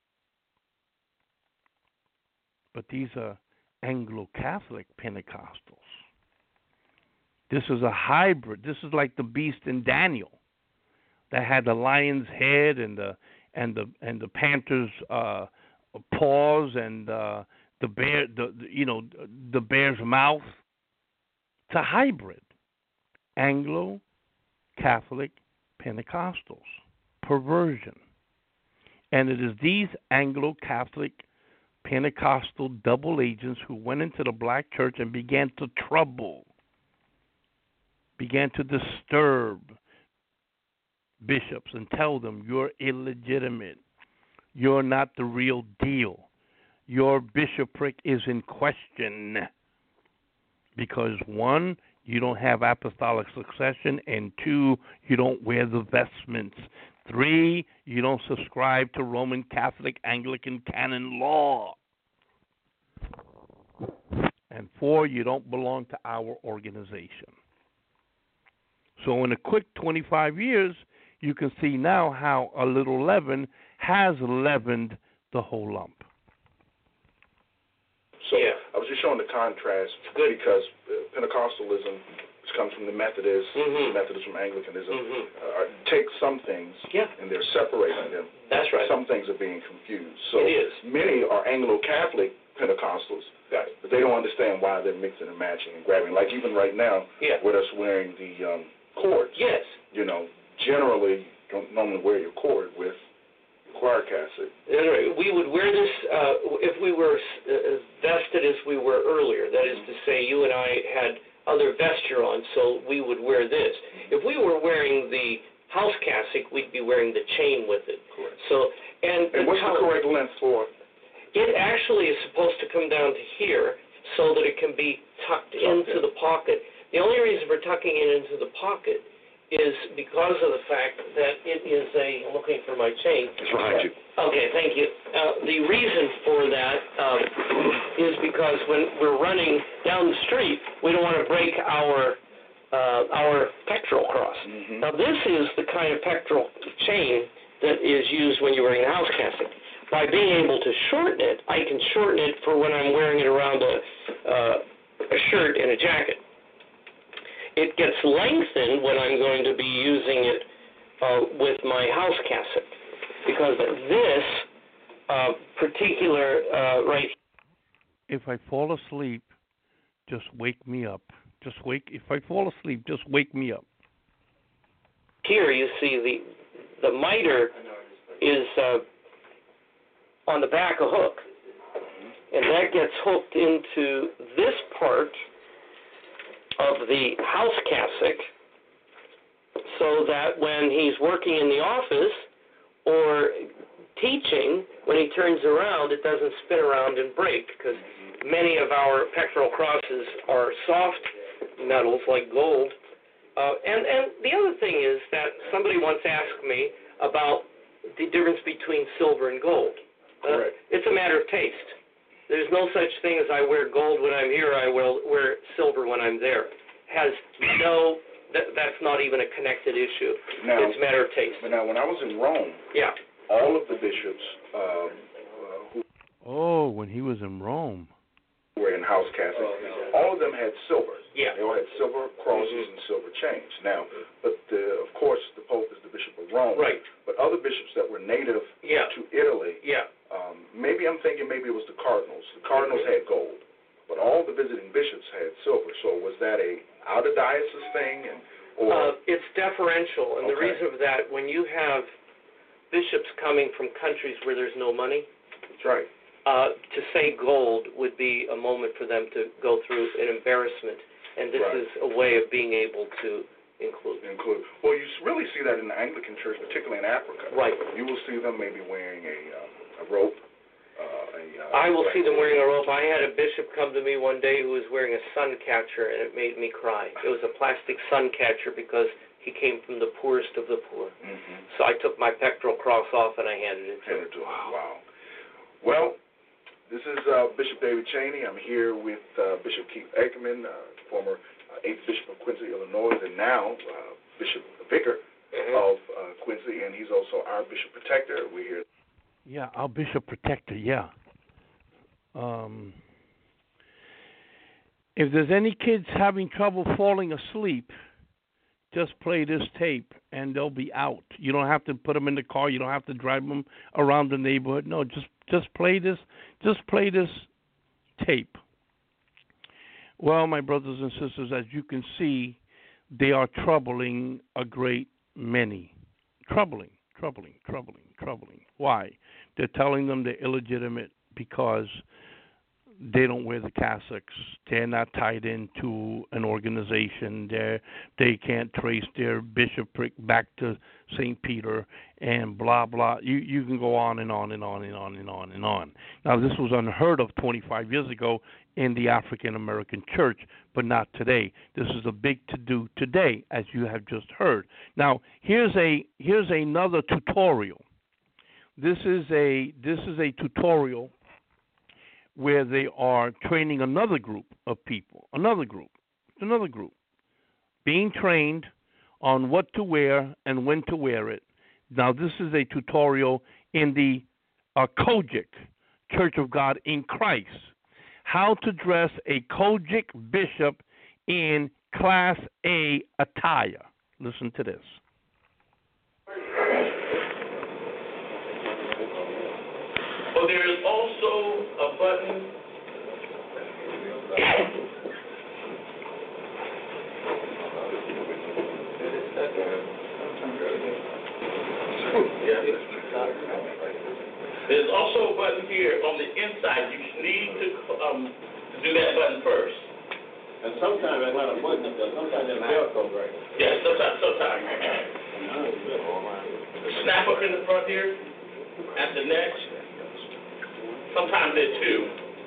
But these are Anglo-Catholic Pentecostals. This is a hybrid. This is like the beast in Daniel that had the lion's head and the and the and the panther's uh, paws and uh, the bear the, the you know the bear's mouth. It's a hybrid. Anglo-Catholic Pentecostals. Perversion. And it is these Anglo-Catholic Pentecostal double agents who went into the black church and began to trouble. Began to disturb bishops and tell them you're illegitimate. You're not the real deal. Your bishopric is in question because, one, you don't have apostolic succession, and two, you don't wear the vestments. Three, you don't subscribe to Roman Catholic Anglican canon law. And four, you don't belong to our organization. So in a quick twenty-five years, you can see now how a little leaven has leavened the whole lump. So Yeah. I was just showing the contrast because uh, Pentecostalism, which comes from the Methodists, Mhm. Methodists from Anglicanism, Mhm. uh, are, take some things Yeah. and they're separating them. That's right. Some things are being confused. So It is. many are Anglo-Catholic Pentecostals, Right. but they don't understand why they're mixing and matching and grabbing. Like even right now, Yeah. with us wearing the um, cords, Yes. you know, wear your cord with choir cassock. We would wear this uh, if we were as vested as we were earlier. That is to say, you and I had other vesture on, so we would wear this. If we were wearing the house cassock, we'd be wearing the chain with it. Correct. So, and, and what's the correct length for? It actually is supposed to come down to here so that it can be tucked into the pocket. The only reason for tucking it into the pocket is because of the fact that it is a, I'm looking for my chain. It's behind you. Okay, thank you. Uh, the reason for that um, is because when we're running down the street, we don't want to break our uh, our pectoral cross. Mm-hmm. Now, this is the kind of pectoral chain that is used when you're wearing a house cassock. By being able to shorten it, I can shorten it for when I'm wearing it around a, uh, a shirt and a jacket. It gets lengthened when I'm going to be using it uh, with my house cassock, because this uh, particular uh, right. If I fall asleep, just wake me up. Just wake. If I fall asleep, just wake me up. Here you see the the miter is uh, on the back a hook, and that gets hooked into this part of the house cassock, so that when he's working in the office or teaching, when he turns around, it doesn't spin around and break, because many of our pectoral crosses are soft metals like gold. Uh, and, and the other thing is that somebody once asked me about the difference between silver and gold. Uh, it's a matter of taste. There's no such thing as I wear gold when I'm here, I will wear silver when I'm there. Has no, that, that's not even a connected issue. Now, it's a matter of taste. But now, when I was in Rome, yeah, all of the bishops um, uh, who Oh, when he was in Rome. were in house cassocks, all of them had silver. Yeah. They all had silver crosses mm-hmm. and silver chains. Now, but the, of course, the Pope is the Bishop of Rome. Right. But other bishops that were native yeah. to Italy, yeah. um, maybe I'm thinking maybe it was the cardinals. The cardinals mm-hmm. had gold, but all the visiting bishops had silver. So was that a out of diocese thing, and or uh, it's deferential, and okay. the reason of that, when you have bishops coming from countries where there's no money, that's right. Uh, to say gold would be a moment for them to go through an embarrassment, and this right. is a way of being able to include. Include. Well, you really see that in the Anglican Church, particularly in Africa. Right. You will see them maybe wearing a, uh, a rope. Uh, a, uh, I will see them wearing a rope. I had a bishop come to me one day who was wearing a sun catcher, and it made me cry. It was a plastic sun catcher because he came from the poorest of the poor. Mm-hmm. So I took my pectoral cross off and I handed it to him. To him. Wow. Well, this is uh, Bishop David Cheney. I'm here with uh, Bishop Keith Ackerman, uh, former uh, eighth Bishop of Quincy, Illinois, and now uh, Bishop Vicar mm-hmm. of uh, Quincy, and he's also our Bishop Protector. We're here. Yeah, our Bishop Protector, yeah. Um, if there's any kids having trouble falling asleep, just play this tape and they'll be out. You don't have to put them in the car. You don't have to drive them around the neighborhood. No, just just play this. Just play this tape. Well, my brothers and sisters, as you can see, they are troubling a great many. Troubling, troubling, troubling, troubling. Why? They're telling them they're illegitimate because they don't wear the cassocks. They're not tied into an organization. They they can't trace their bishopric back to Saint Peter and blah blah. You you can go on and on and on and on and on and on. Now this was unheard of twenty-five years ago in the African American church, but not today. This is a big to do today, as you have just heard. Now here's a here's another tutorial. This is a this is a tutorial where they are training another group of people, another group, another group, being trained on what to wear and when to wear it. Now, this is a tutorial in the uh, Kojic, Church of God in Christ, how to dress a Kojic bishop in Class A attire. Listen to this. Well, there is also a button. There's also a button here on the inside. You need to, um, to do that button first. And sometimes that's not a button up there. Sometimes it's Velcro, right? Yes, sometimes, sometimes. The snap up in the front here, at the neck. Sometimes there too.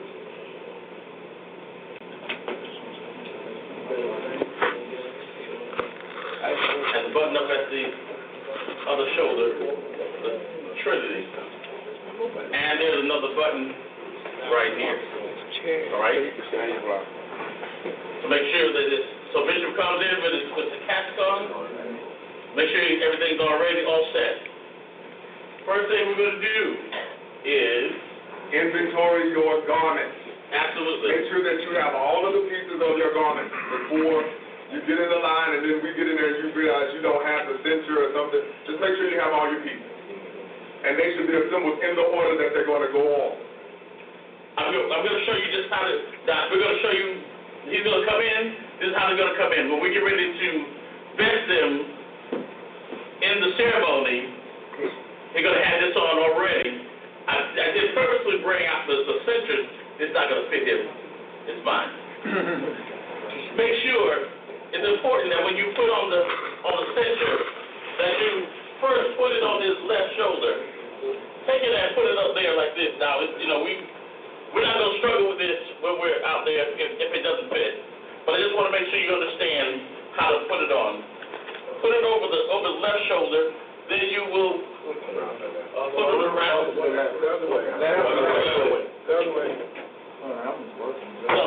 And the button up at the other shoulder, the Trinity. And there's another button right here. All right? So make sure that it's, so Bishop comes in with, his, with the casket on, make sure everything's already all set. First thing we're going to do is Inventory your garments. absolutely. Make sure that you have all of the pieces of your garment before you get in the line, and then we get in there and you realize you don't have the center or something. Just make sure you have all your pieces. And they should be assembled in the order that they're going to go on. I'm going, I'm going to show you just how to, Doc, we're going to show you, he's going to come in, this is how they're going to come in. When we get ready to vest them in the ceremony, they're going to have this on already. I, I did purposely bring out the, the censers. It's not going to fit him. It's mine. Make sure, it's important that when you put on the on the censer, that you first put it on his left shoulder. Take it and put it up there like this. Now, it's, you know, we, we're not going to struggle with this when we're out there if, if it doesn't fit. But I just want to make sure you understand how to put it on. Put it over the over the left shoulder. Then you will uh, put it around. The other way. The other way. No.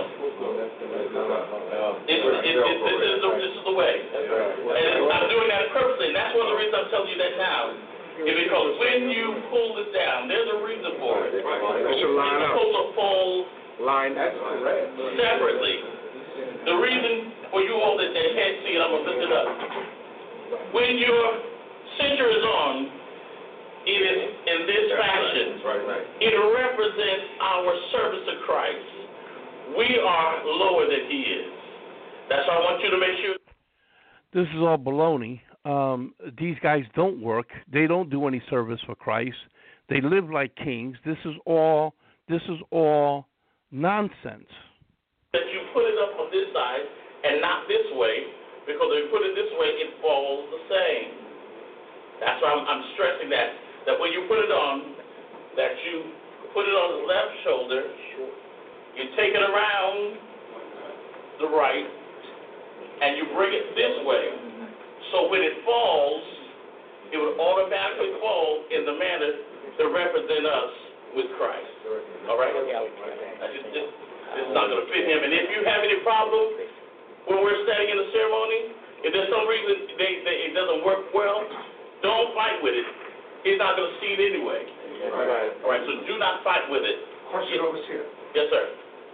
It, it, it, it, this, is the, this is the way. And I'm doing that purposely. And that's one of the reasons I'm telling you that now. Is because when you pull this down, there's a reason for it. It should line up. It's supposed to fall Line separately. The reason for you all that, that can't see it, I'm going to lift it up. When your center is on, it is in this fashion. It represents our service to Christ. We are lower than he is. That's why I want you to make sure. This is all baloney. Um, these guys don't work. They don't do any service for Christ. They live like kings. This is all. This is all nonsense. That you put it up on this side and not this way, because if you put it this way, it falls the same. That's why I'm, I'm stressing that. That when you put it on, that you put it on the left shoulder, you take it around the right, and you bring it this way. So when it falls, it would automatically fall in the manner to represent us with Christ. All right? I just, just, it's not going to fit him. And if you have any problem when we're standing in the ceremony, if there's some reason they, they, it doesn't work well, don't fight with it. He's not going to see it anyway. Right. All right, so do not fight with it. Question over here. Yes, sir.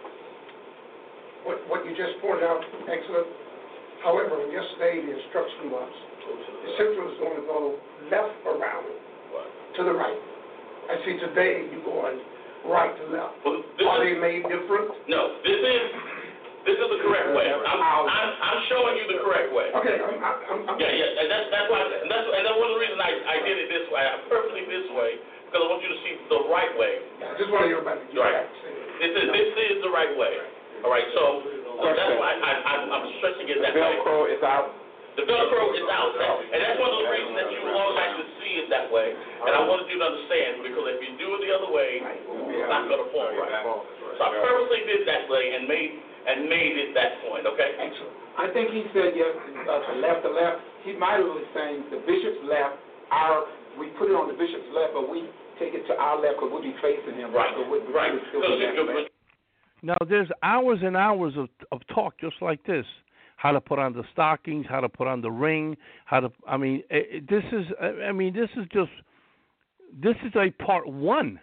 What, what you just pointed out, excellent. However, yesterday the instruction was the center is going to go left around to the right. I see today you going right to left. Well, this Are is, they made different? no, this is this is the correct way. I'm, I'm, I'm showing you the correct way. Okay, I'm, I'm, I'm Yeah, yeah, and that's that's why, and that's and that's one of the reasons I, I did it this way. I purposely this way because I want you to see the right way. I just want to hear about it. Right. This is this is the right way. All right, so, so that's why I, I I'm stressing it that way. Velcro is out. The Velcro is out, and that's one of the reasons that you all actually see it that way. And I wanted you to understand because if you do it the other way, it's not going to form right. So I purposely did that way and made and made it that point. Okay. Excellent. I think he said yes, uh, to left to left. He might have been saying the bishop's left. Our we put it on the bishop's left, but we take it to our left because we'll be facing him. Right. So we'll, Right. we'll still be left. Now, there's hours and hours of, of talk just like this. How to put on the stockings, how to put on the ring, how to, I mean, it, this is, I mean, this is just, this is a part one.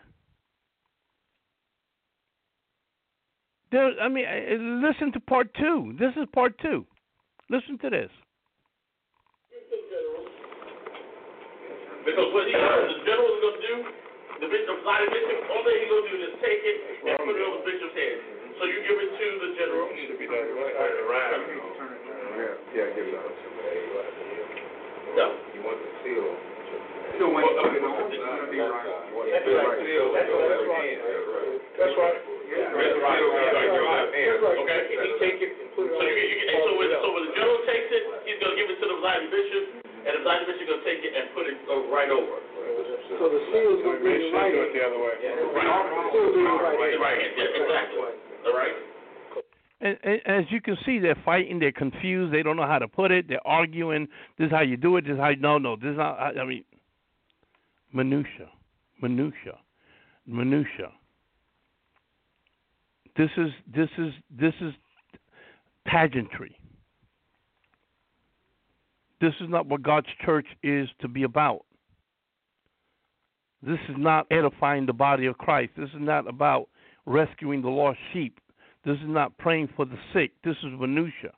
There, I mean, listen to part two. This is part two. Listen to this. Because what he, the general is going to do, the bishop, like the bishop, all that he's going to do is take it and put it on the bishop's head. So you give it to the general. It should be done right. Yeah, give it up. No. You want the seal. So when you put it on, it's going to be right. That's right. Okay? If he take it and put it So, on you, you, his and so, when, so when the general takes it, he's going to give it to the presiding bishop, and the presiding bishop is going to take it and put it uh, right over. So the seal's gonna be the right hand. the other way. Right. Seal's be the right hand. Right, yeah, exactly. All right? And, and as you can see, they're fighting. They're confused. They don't know how to put it. They're arguing. This is how you do it. This is how you, no, no. This is not. I mean, minutia, minutia, minutia. This is this is this is pageantry. This is not what God's church is to be about. This is not edifying the body of Christ. This is not about rescuing the lost sheep. This is not praying for the sick. This is minutia.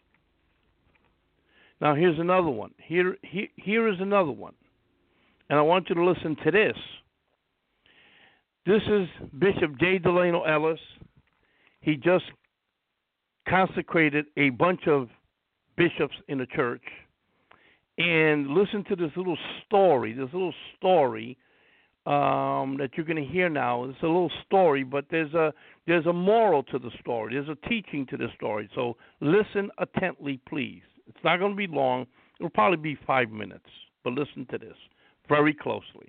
Now here's another one. Here, here, here is another one. And I want you to listen to this. This is Bishop J. Delano Ellis. He just consecrated a bunch of bishops in the church. And listen to this little story, this little story um, that you're going to hear now. It's a little story, but there's a there's a moral to the story. There's a teaching to the story. So listen attentively, please. It's not going to be long. It'll probably be five minutes. But listen to this very closely.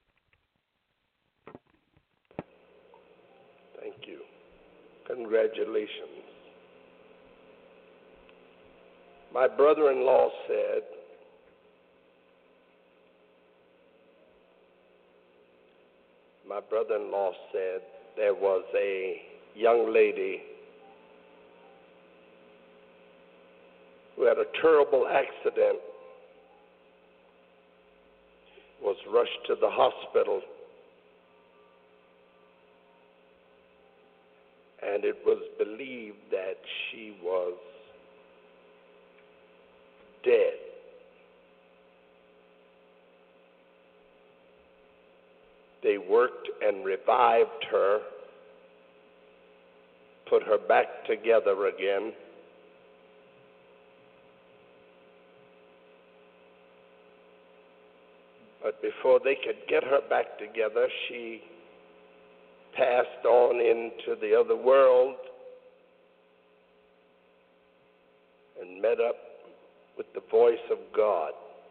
Thank you. Congratulations. My brother-in-law said, my brother-in-law said there was a young lady who had a terrible accident, was rushed to the hospital, and it was believed that she was dead. They worked and revived her, put her back together again. But before they could get her back together, she passed on into the other world and met up with the voice of God.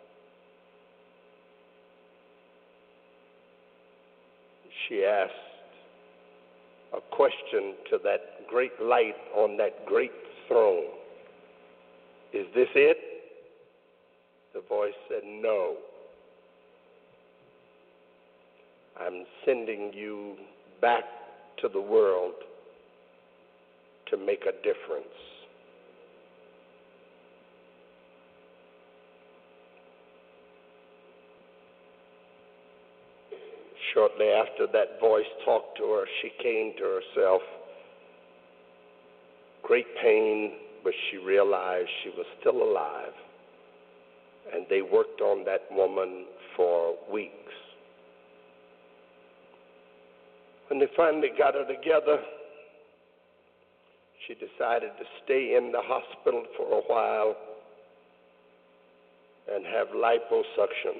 She asked a question to that great light on that great throne. Is this it? The voice said, no. I'm sending you back to the world to make a difference. Shortly after that voice talked to her, she came to herself. Great pain, but she realized she was still alive. And they worked on that woman for weeks. When they finally got her together, she decided to stay in the hospital for a while and have liposuction,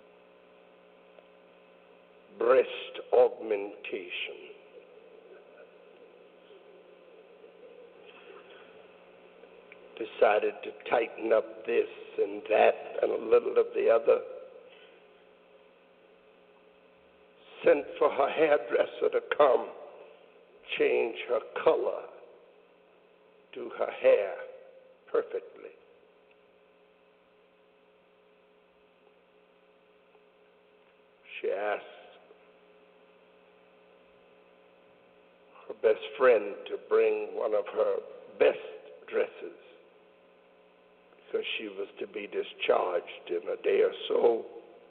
breast augmentation. Decided to tighten up this and that and a little of the other. Sent for her hairdresser to come change her color, do her hair perfectly. She asked her best friend to bring one of her best dresses because she was to be discharged in a day or so.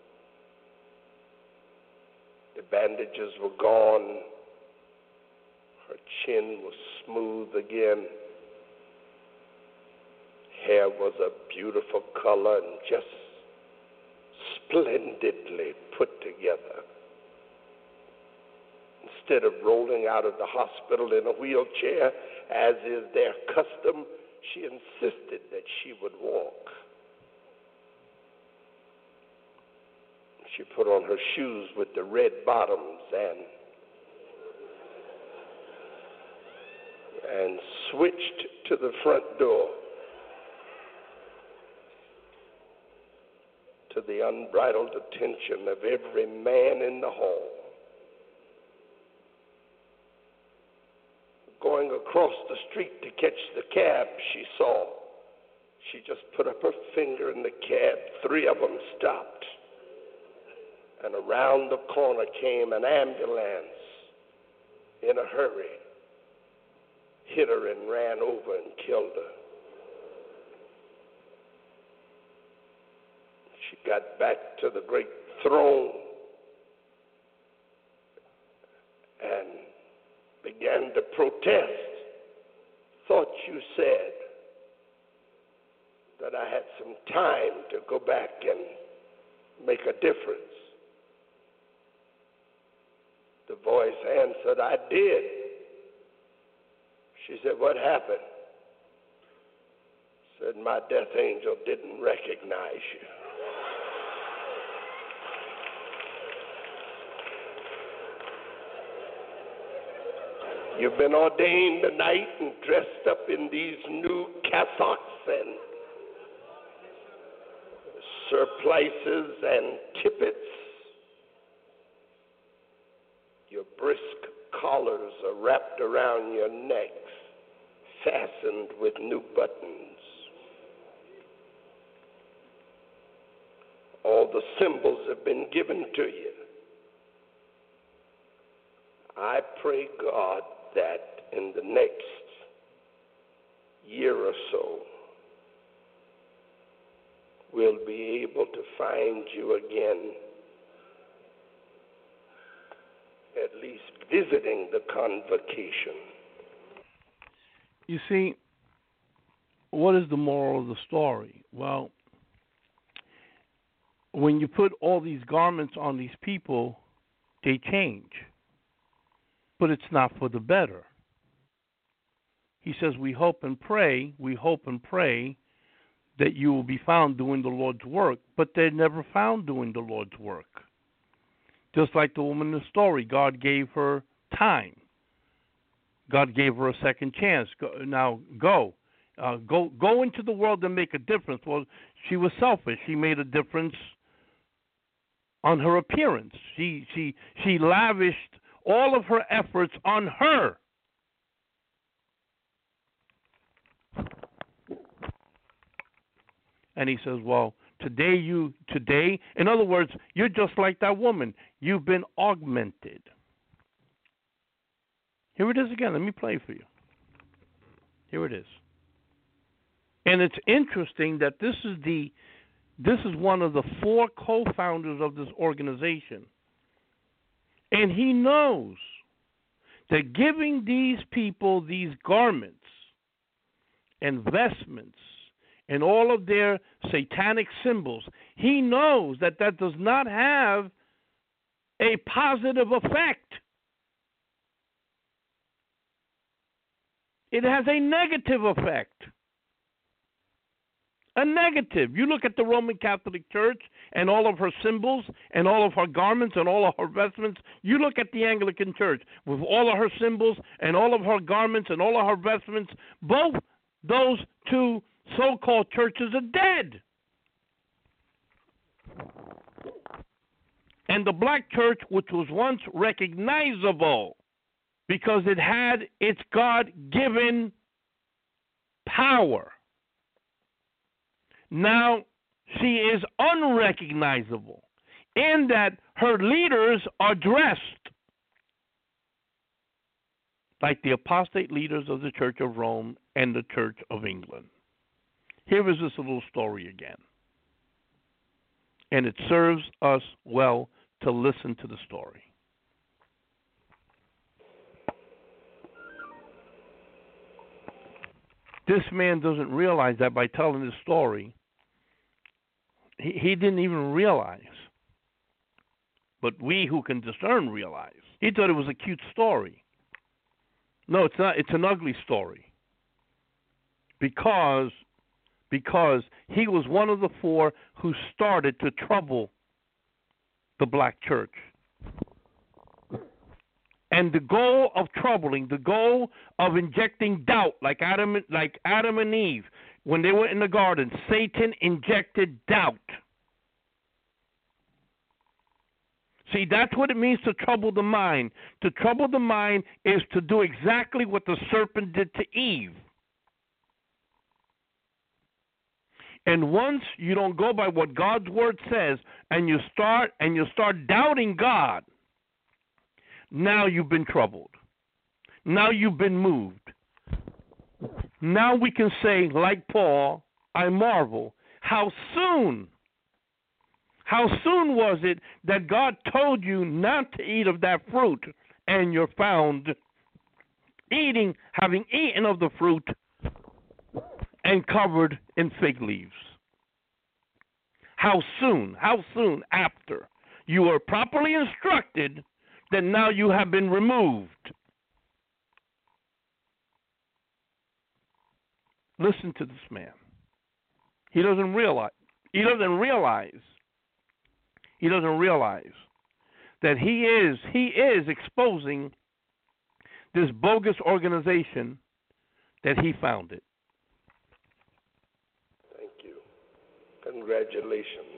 The bandages were gone. Her chin was smooth again. Hair was a beautiful color and just splendidly put together. Instead of rolling out of the hospital in a wheelchair, as is their custom, she insisted that she would walk. She put on her shoes with the red bottoms and and switched to the front door, to the unbridled attention of every man in the hall. Going across the street to catch the cab she saw, she just put up her finger in the cab. Three of them stopped. And around the corner came an ambulance in a hurry, hit her and ran over and killed her. She got back to the great throne and began to protest. Thought you said that I had some time to go back and make a difference. The voice answered, I did. She said, what happened? Said, my death angel didn't recognize you. You've been ordained tonight and dressed up in these new cassocks and surplices and tippets. Your brisk collars are wrapped around your necks, fastened with new buttons. All the symbols have been given to you. I pray, God, that in the next year or so, we'll be able to find you again, at least visiting the convocation. You see, what is the moral of the story? Well, when you put all these garments on these people, they change. But it's not for the better. He says, we hope and pray, we hope and pray that you will be found doing the Lord's work, but they're never found doing the Lord's work. Just like the woman in the story, God gave her time. God gave her a second chance. Go, now go. Uh, go go into the world and make a difference. Well, she was selfish. She made a difference on her appearance. She she she lavished all of her efforts on her. And he says, well, today you, today, in other words, you're just like that woman. You've been augmented. Here it is again. Let me play for you. Here it is. And it's interesting that this is the, this is one of the four co-founders of this organization. And he knows that giving these people these garments and vestments and all of their satanic symbols, he knows that that does not have a positive effect. It has a negative effect. A negative. You look at the Roman Catholic Church and all of her symbols and all of her garments and all of her vestments. You look at the Anglican Church with all of her symbols and all of her garments and all of her vestments. Both those two so-called churches are dead. And the black church, which was once recognizable because it had its God-given power, now she is unrecognizable in that her leaders are dressed like the apostate leaders of the Church of Rome and the Church of England. Here is this little story again. And it serves us well to listen to the story. This man doesn't realize that by telling this story, he, he didn't even realize. But we who can discern realize. He thought it was a cute story. No, it's not. It's an ugly story. Because, because he was one of the four who started to trouble the black church. And the goal of troubling, the goal of injecting doubt, like Adam, like Adam and Eve, when they were in the garden, Satan injected doubt. See, that's what it means to trouble the mind. To trouble the mind is to do exactly what the serpent did to Eve. And once you don't go by what God's word says, and you start and you start doubting God, now you've been troubled. Now you've been moved. Now we can say, like Paul, I marvel. How soon, how soon was it that God told you not to eat of that fruit, and you're found eating, having eaten of the fruit, and covered in fig leaves? How soon, how soon after you were properly instructed that now you have been removed? Listen to this man. He doesn't realize, he doesn't realize, he doesn't realize that he is, he is exposing this bogus organization that he founded. Thank you. Congratulations.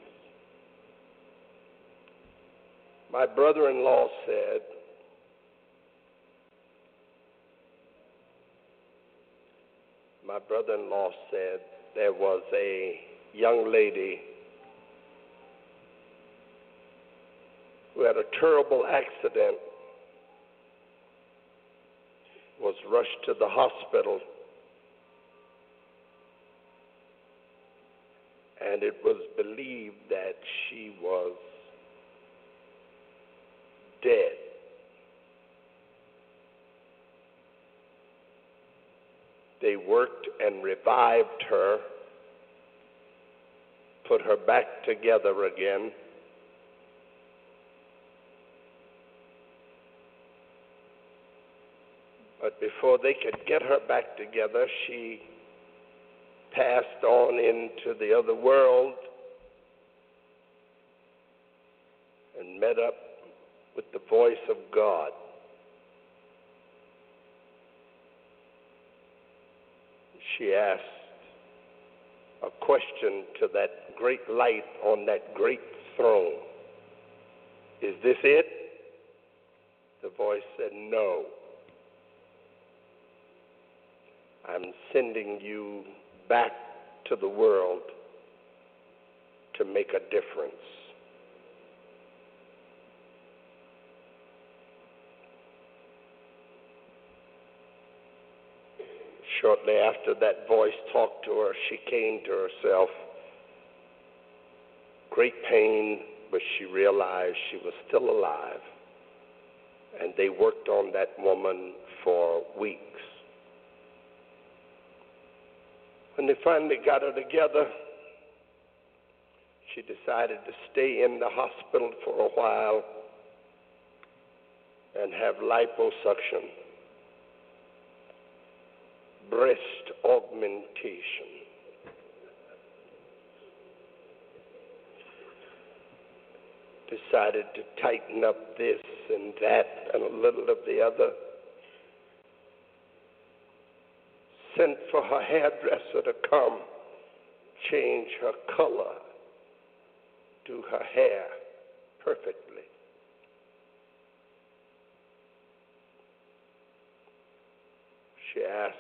My brother-in-law said, my brother-in-law said there was a young lady who had a terrible accident, was rushed to the hospital, and it was believed that she was dead. They worked and revived her, put her back together again. But before they could get her back together, she passed on into the other world and met up with the voice of God. She asked a question to that great light on that great throne. Is this it? The voice said, no. I'm sending you back to the world to make a difference. Shortly after that voice talked to her, she came to herself. Great pain, but she realized she was still alive. And they worked on that woman for weeks. When they finally got her together, she decided to stay in the hospital for a while and have liposuction, breast augmentation. Decided to tighten up this and that and a little of the other. Sent for her hairdresser to come change her color, do her hair perfectly. She asked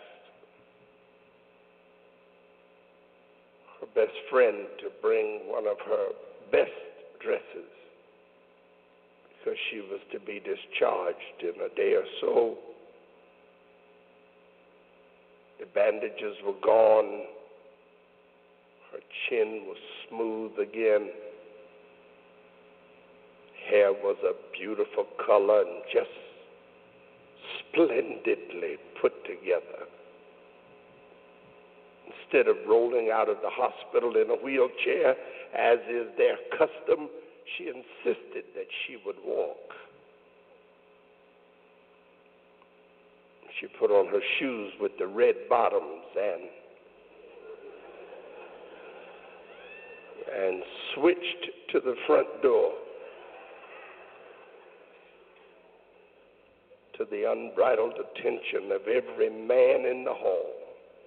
her best friend to bring one of her best dresses because she was to be discharged in a day or so. The bandages were gone. Her chin was smooth again. Hair was a beautiful color and just splendidly put together. Instead of rolling out of the hospital in a wheelchair, as is their custom, she insisted that she would walk. She put on her shoes with the red bottoms and and switched to the front door. to the unbridled attention of every man in the hall.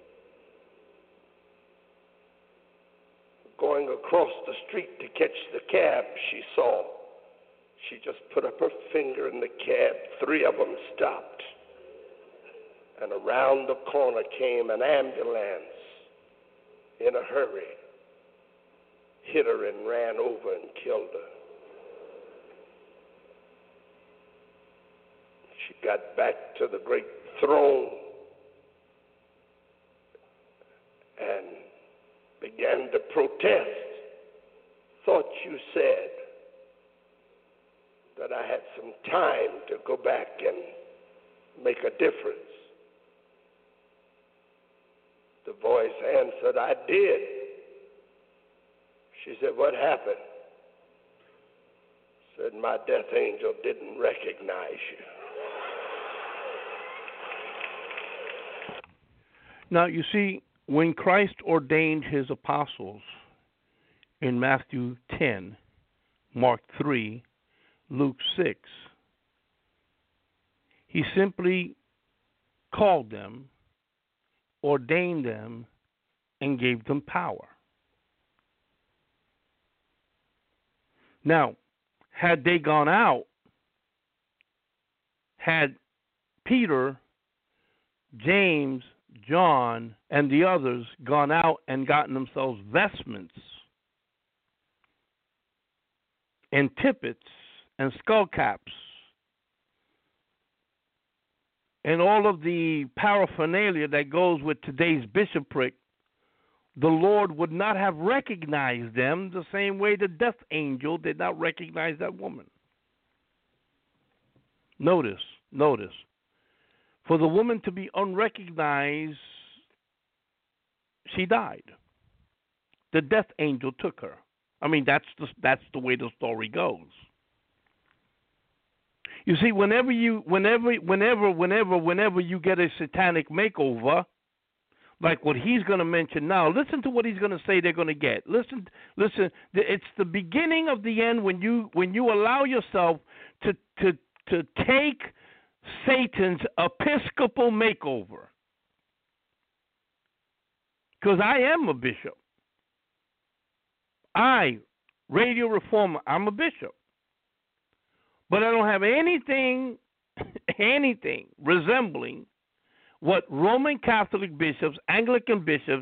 Going across the street to catch the cab, she saw. She just put up her finger in the cab. Three of them stopped. And around the corner came an ambulance in a hurry, hit her and ran over and killed her. She got back to the great throne and began to protest. Thought you said that I had some time to go back and make a difference. The voice answered, I did. She said, what happened? Said, my death angel didn't recognize you. Now, you see, when Christ ordained his apostles in Matthew ten, Mark three, Luke six, he simply called them, ordained them, and gave them power. Now, had they gone out, had Peter, James, John, and the others gone out and gotten themselves vestments and tippets and skull caps and all of the paraphernalia that goes with today's bishopric, the Lord would not have recognized them the same way the death angel did not recognize that woman. Notice, notice. For the woman to be unrecognized, she died. The death angel took her. I mean, that's the, that's the way the story goes. You see, whenever you, whenever, whenever, whenever, whenever you get a satanic makeover, like what he's going to mention now, listen to what he's going to say they're going to get. Listen, listen. It's the beginning of the end when you when you allow yourself to to to take Satan's episcopal makeover. Because I am a bishop. I, Radio Reformer, I'm a bishop. But I don't have anything, anything resembling what Roman Catholic bishops, Anglican bishops,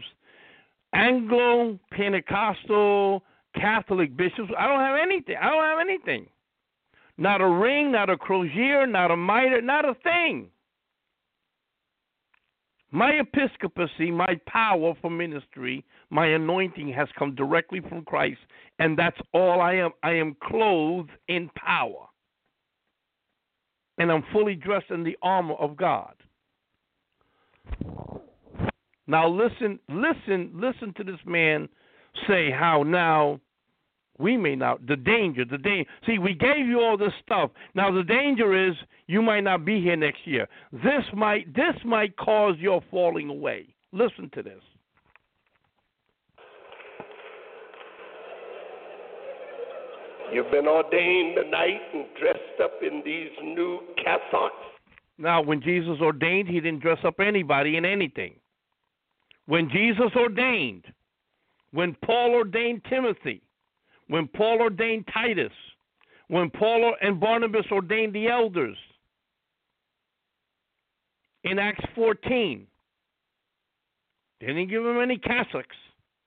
Anglo-Pentecostal Catholic bishops, I don't have anything. I don't have anything. Not a ring, not a crozier, not a mitre, not a thing. My episcopacy, my power for ministry, my anointing has come directly from Christ, and that's all I am. I am clothed in power. And I'm fully dressed in the armor of God. Now listen, listen, listen to this man say how now we may not, the danger, the danger. See, we gave you all this stuff. Now the danger is you might not be here next year. This might, this might cause your falling away. Listen to this. You've been ordained tonight and dressed up in these new cassocks. Now, when Jesus ordained, he didn't dress up anybody in anything. When Jesus ordained, when Paul ordained Timothy, when Paul ordained Titus, when Paul and Barnabas ordained the elders in Acts fourteen, they didn't give them any cassocks.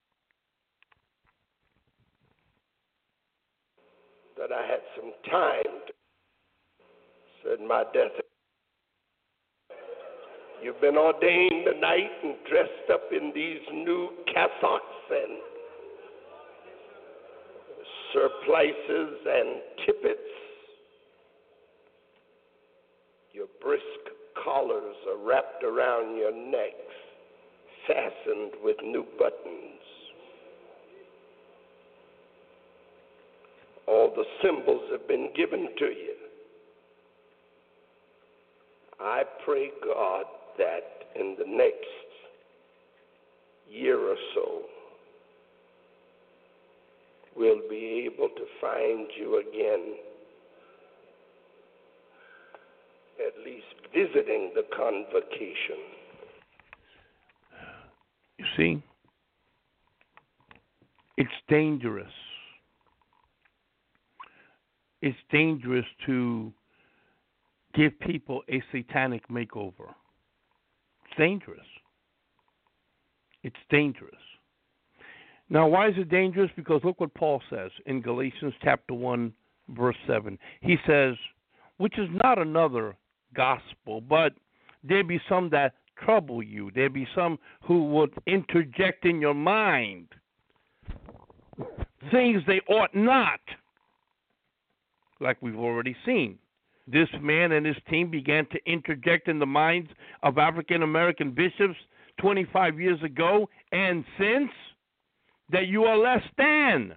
That I had some time to, said my death. You've been ordained tonight and dressed up in these new cassocks and surplices and tippets. Your brisk collars are wrapped around your necks, fastened with new buttons. All the symbols have been given to you. I pray, God, that in the next year or so, we'll be able to find you again, at least visiting the convocation. You see, it's dangerous. It's dangerous to give people a satanic makeover. It's dangerous. It's dangerous. Now, why is it dangerous? Because look what Paul says in Galatians chapter one, verse seven. He says, which is not another gospel, but there be some that trouble you. There be some who would interject in your mind things they ought not, like we've already seen. This man and his team began to interject in the minds of African American bishops twenty-five years ago, and since, that you are less than.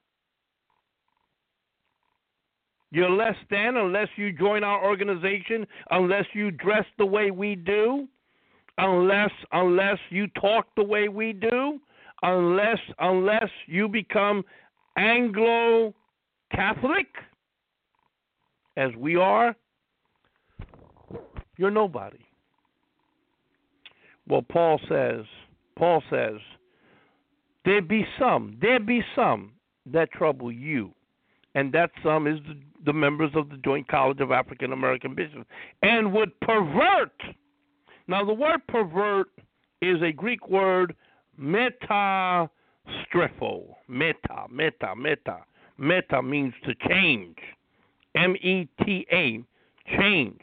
You're less than unless you join our organization, unless you dress the way we do, unless unless you talk the way we do, unless unless you become Anglo-Catholic, as we are, you're nobody. Well, Paul says, Paul says, there be some, there be some that trouble you. And that some is the, the members of the Joint College of African American Bishops, and would pervert. Now, the word pervert is a Greek word, metastrepho. Meta, meta, meta. Meta means to change. M E T A, change,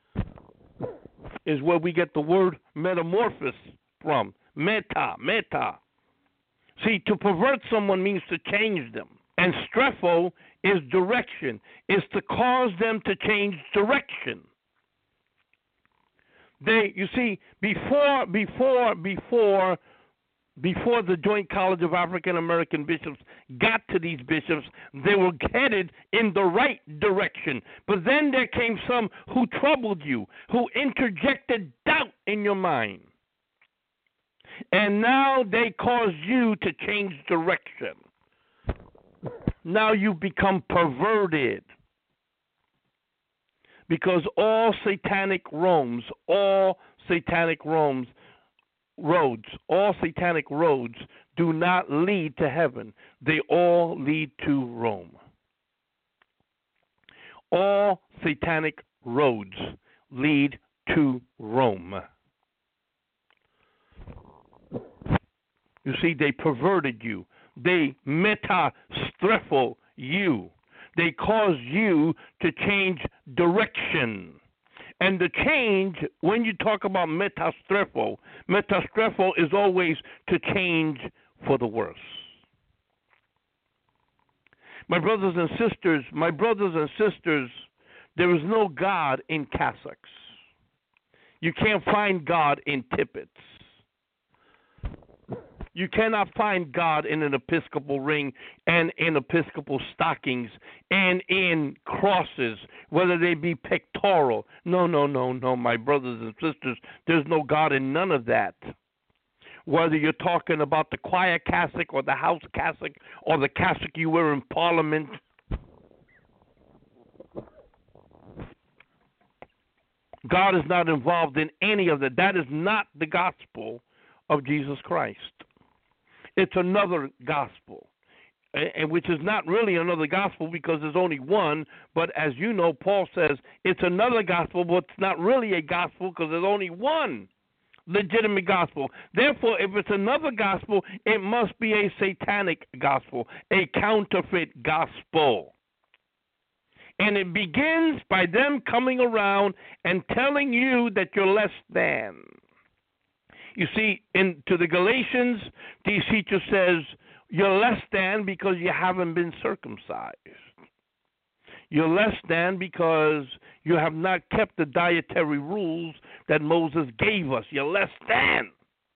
is where we get the word metamorphosis from. Meta, meta. See, to pervert someone means to change them. And strepho is direction, is to cause them to change direction. They, you see, before, before, before, before the Joint College of African American Bishops got to these bishops, they were headed in the right direction. But then there came some who troubled you, who interjected doubt in your mind. And now they cause you to change direction. Now you become perverted. Because all satanic roams, all satanic roams, roads, all satanic roads do not lead to heaven. They all lead to Rome. All satanic roads lead to Rome. You see, they perverted you. They metastrepho you. They cause you to change direction. And the change, when you talk about metastrepho, metastrepho is always to change for the worse. My brothers and sisters, my brothers and sisters, there is no God in cassocks. You can't find God in tippets. You cannot find God in an Episcopal ring and in Episcopal stockings and in crosses, whether they be pectoral. No, no, no, no, my brothers and sisters, there's no God in none of that. Whether you're talking about the choir cassock or the house cassock or the cassock you wear in Parliament, God is not involved in any of that. That is not the gospel of Jesus Christ. It's another gospel, and which is not really another gospel because there's only one. But as you know, Paul says it's another gospel, but it's not really a gospel because there's only one legitimate gospel. Therefore, if it's another gospel, it must be a satanic gospel, a counterfeit gospel. And it begins by them coming around and telling you that you're less than. You see, in to the Galatians, the teacher says, you're less than because you haven't been circumcised. You're less than because you have not kept the dietary rules that Moses gave us. You're less than.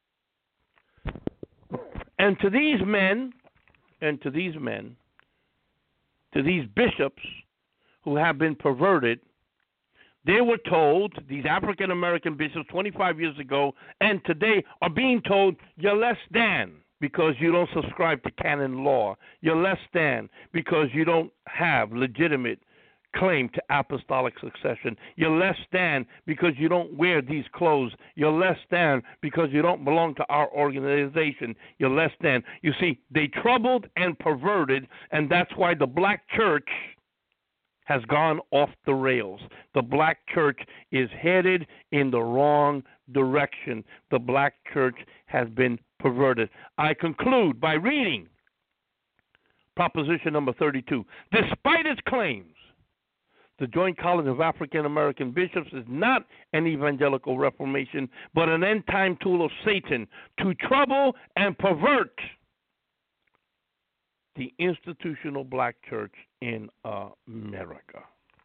And to these men, and to these men, to these bishops who have been perverted, they were told, these African American bishops twenty-five years ago and today are being told, you're less than because you don't subscribe to canon law. You're less than because you don't have legitimate claim to apostolic succession. You're less than because you don't wear these clothes. You're less than because you don't belong to our organization. You're less than. You see, they troubled and perverted, and that's why the black church has gone off the rails. The black church is headed in the wrong direction. The black church has been perverted. I conclude by reading Proposition number thirty-two. Despite its claims, the Joint College of African American Bishops is not an evangelical reformation, but an end-time tool of Satan to trouble and pervert the institutional black church in America.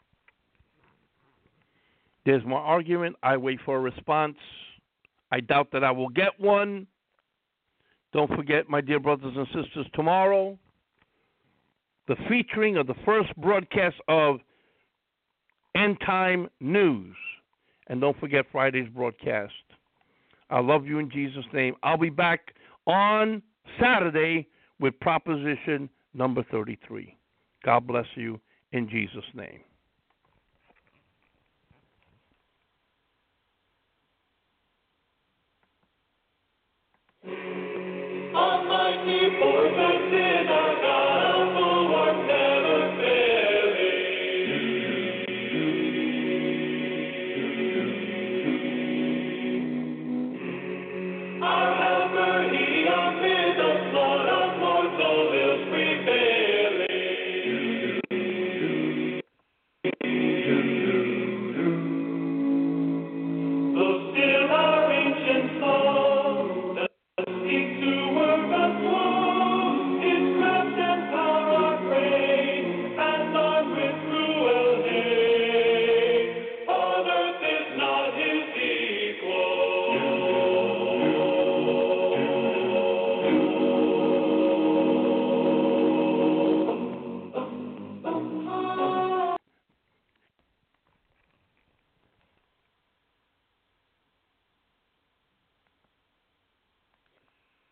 There's my argument. I wait for a response. I doubt that I will get one. Don't forget, my dear brothers and sisters, tomorrow, the featuring of the first broadcast of End Time News. And don't forget Friday's broadcast. I love you in Jesus' name. I'll be back on Saturday with Proposition number thirty-three. God bless you in Jesus' name.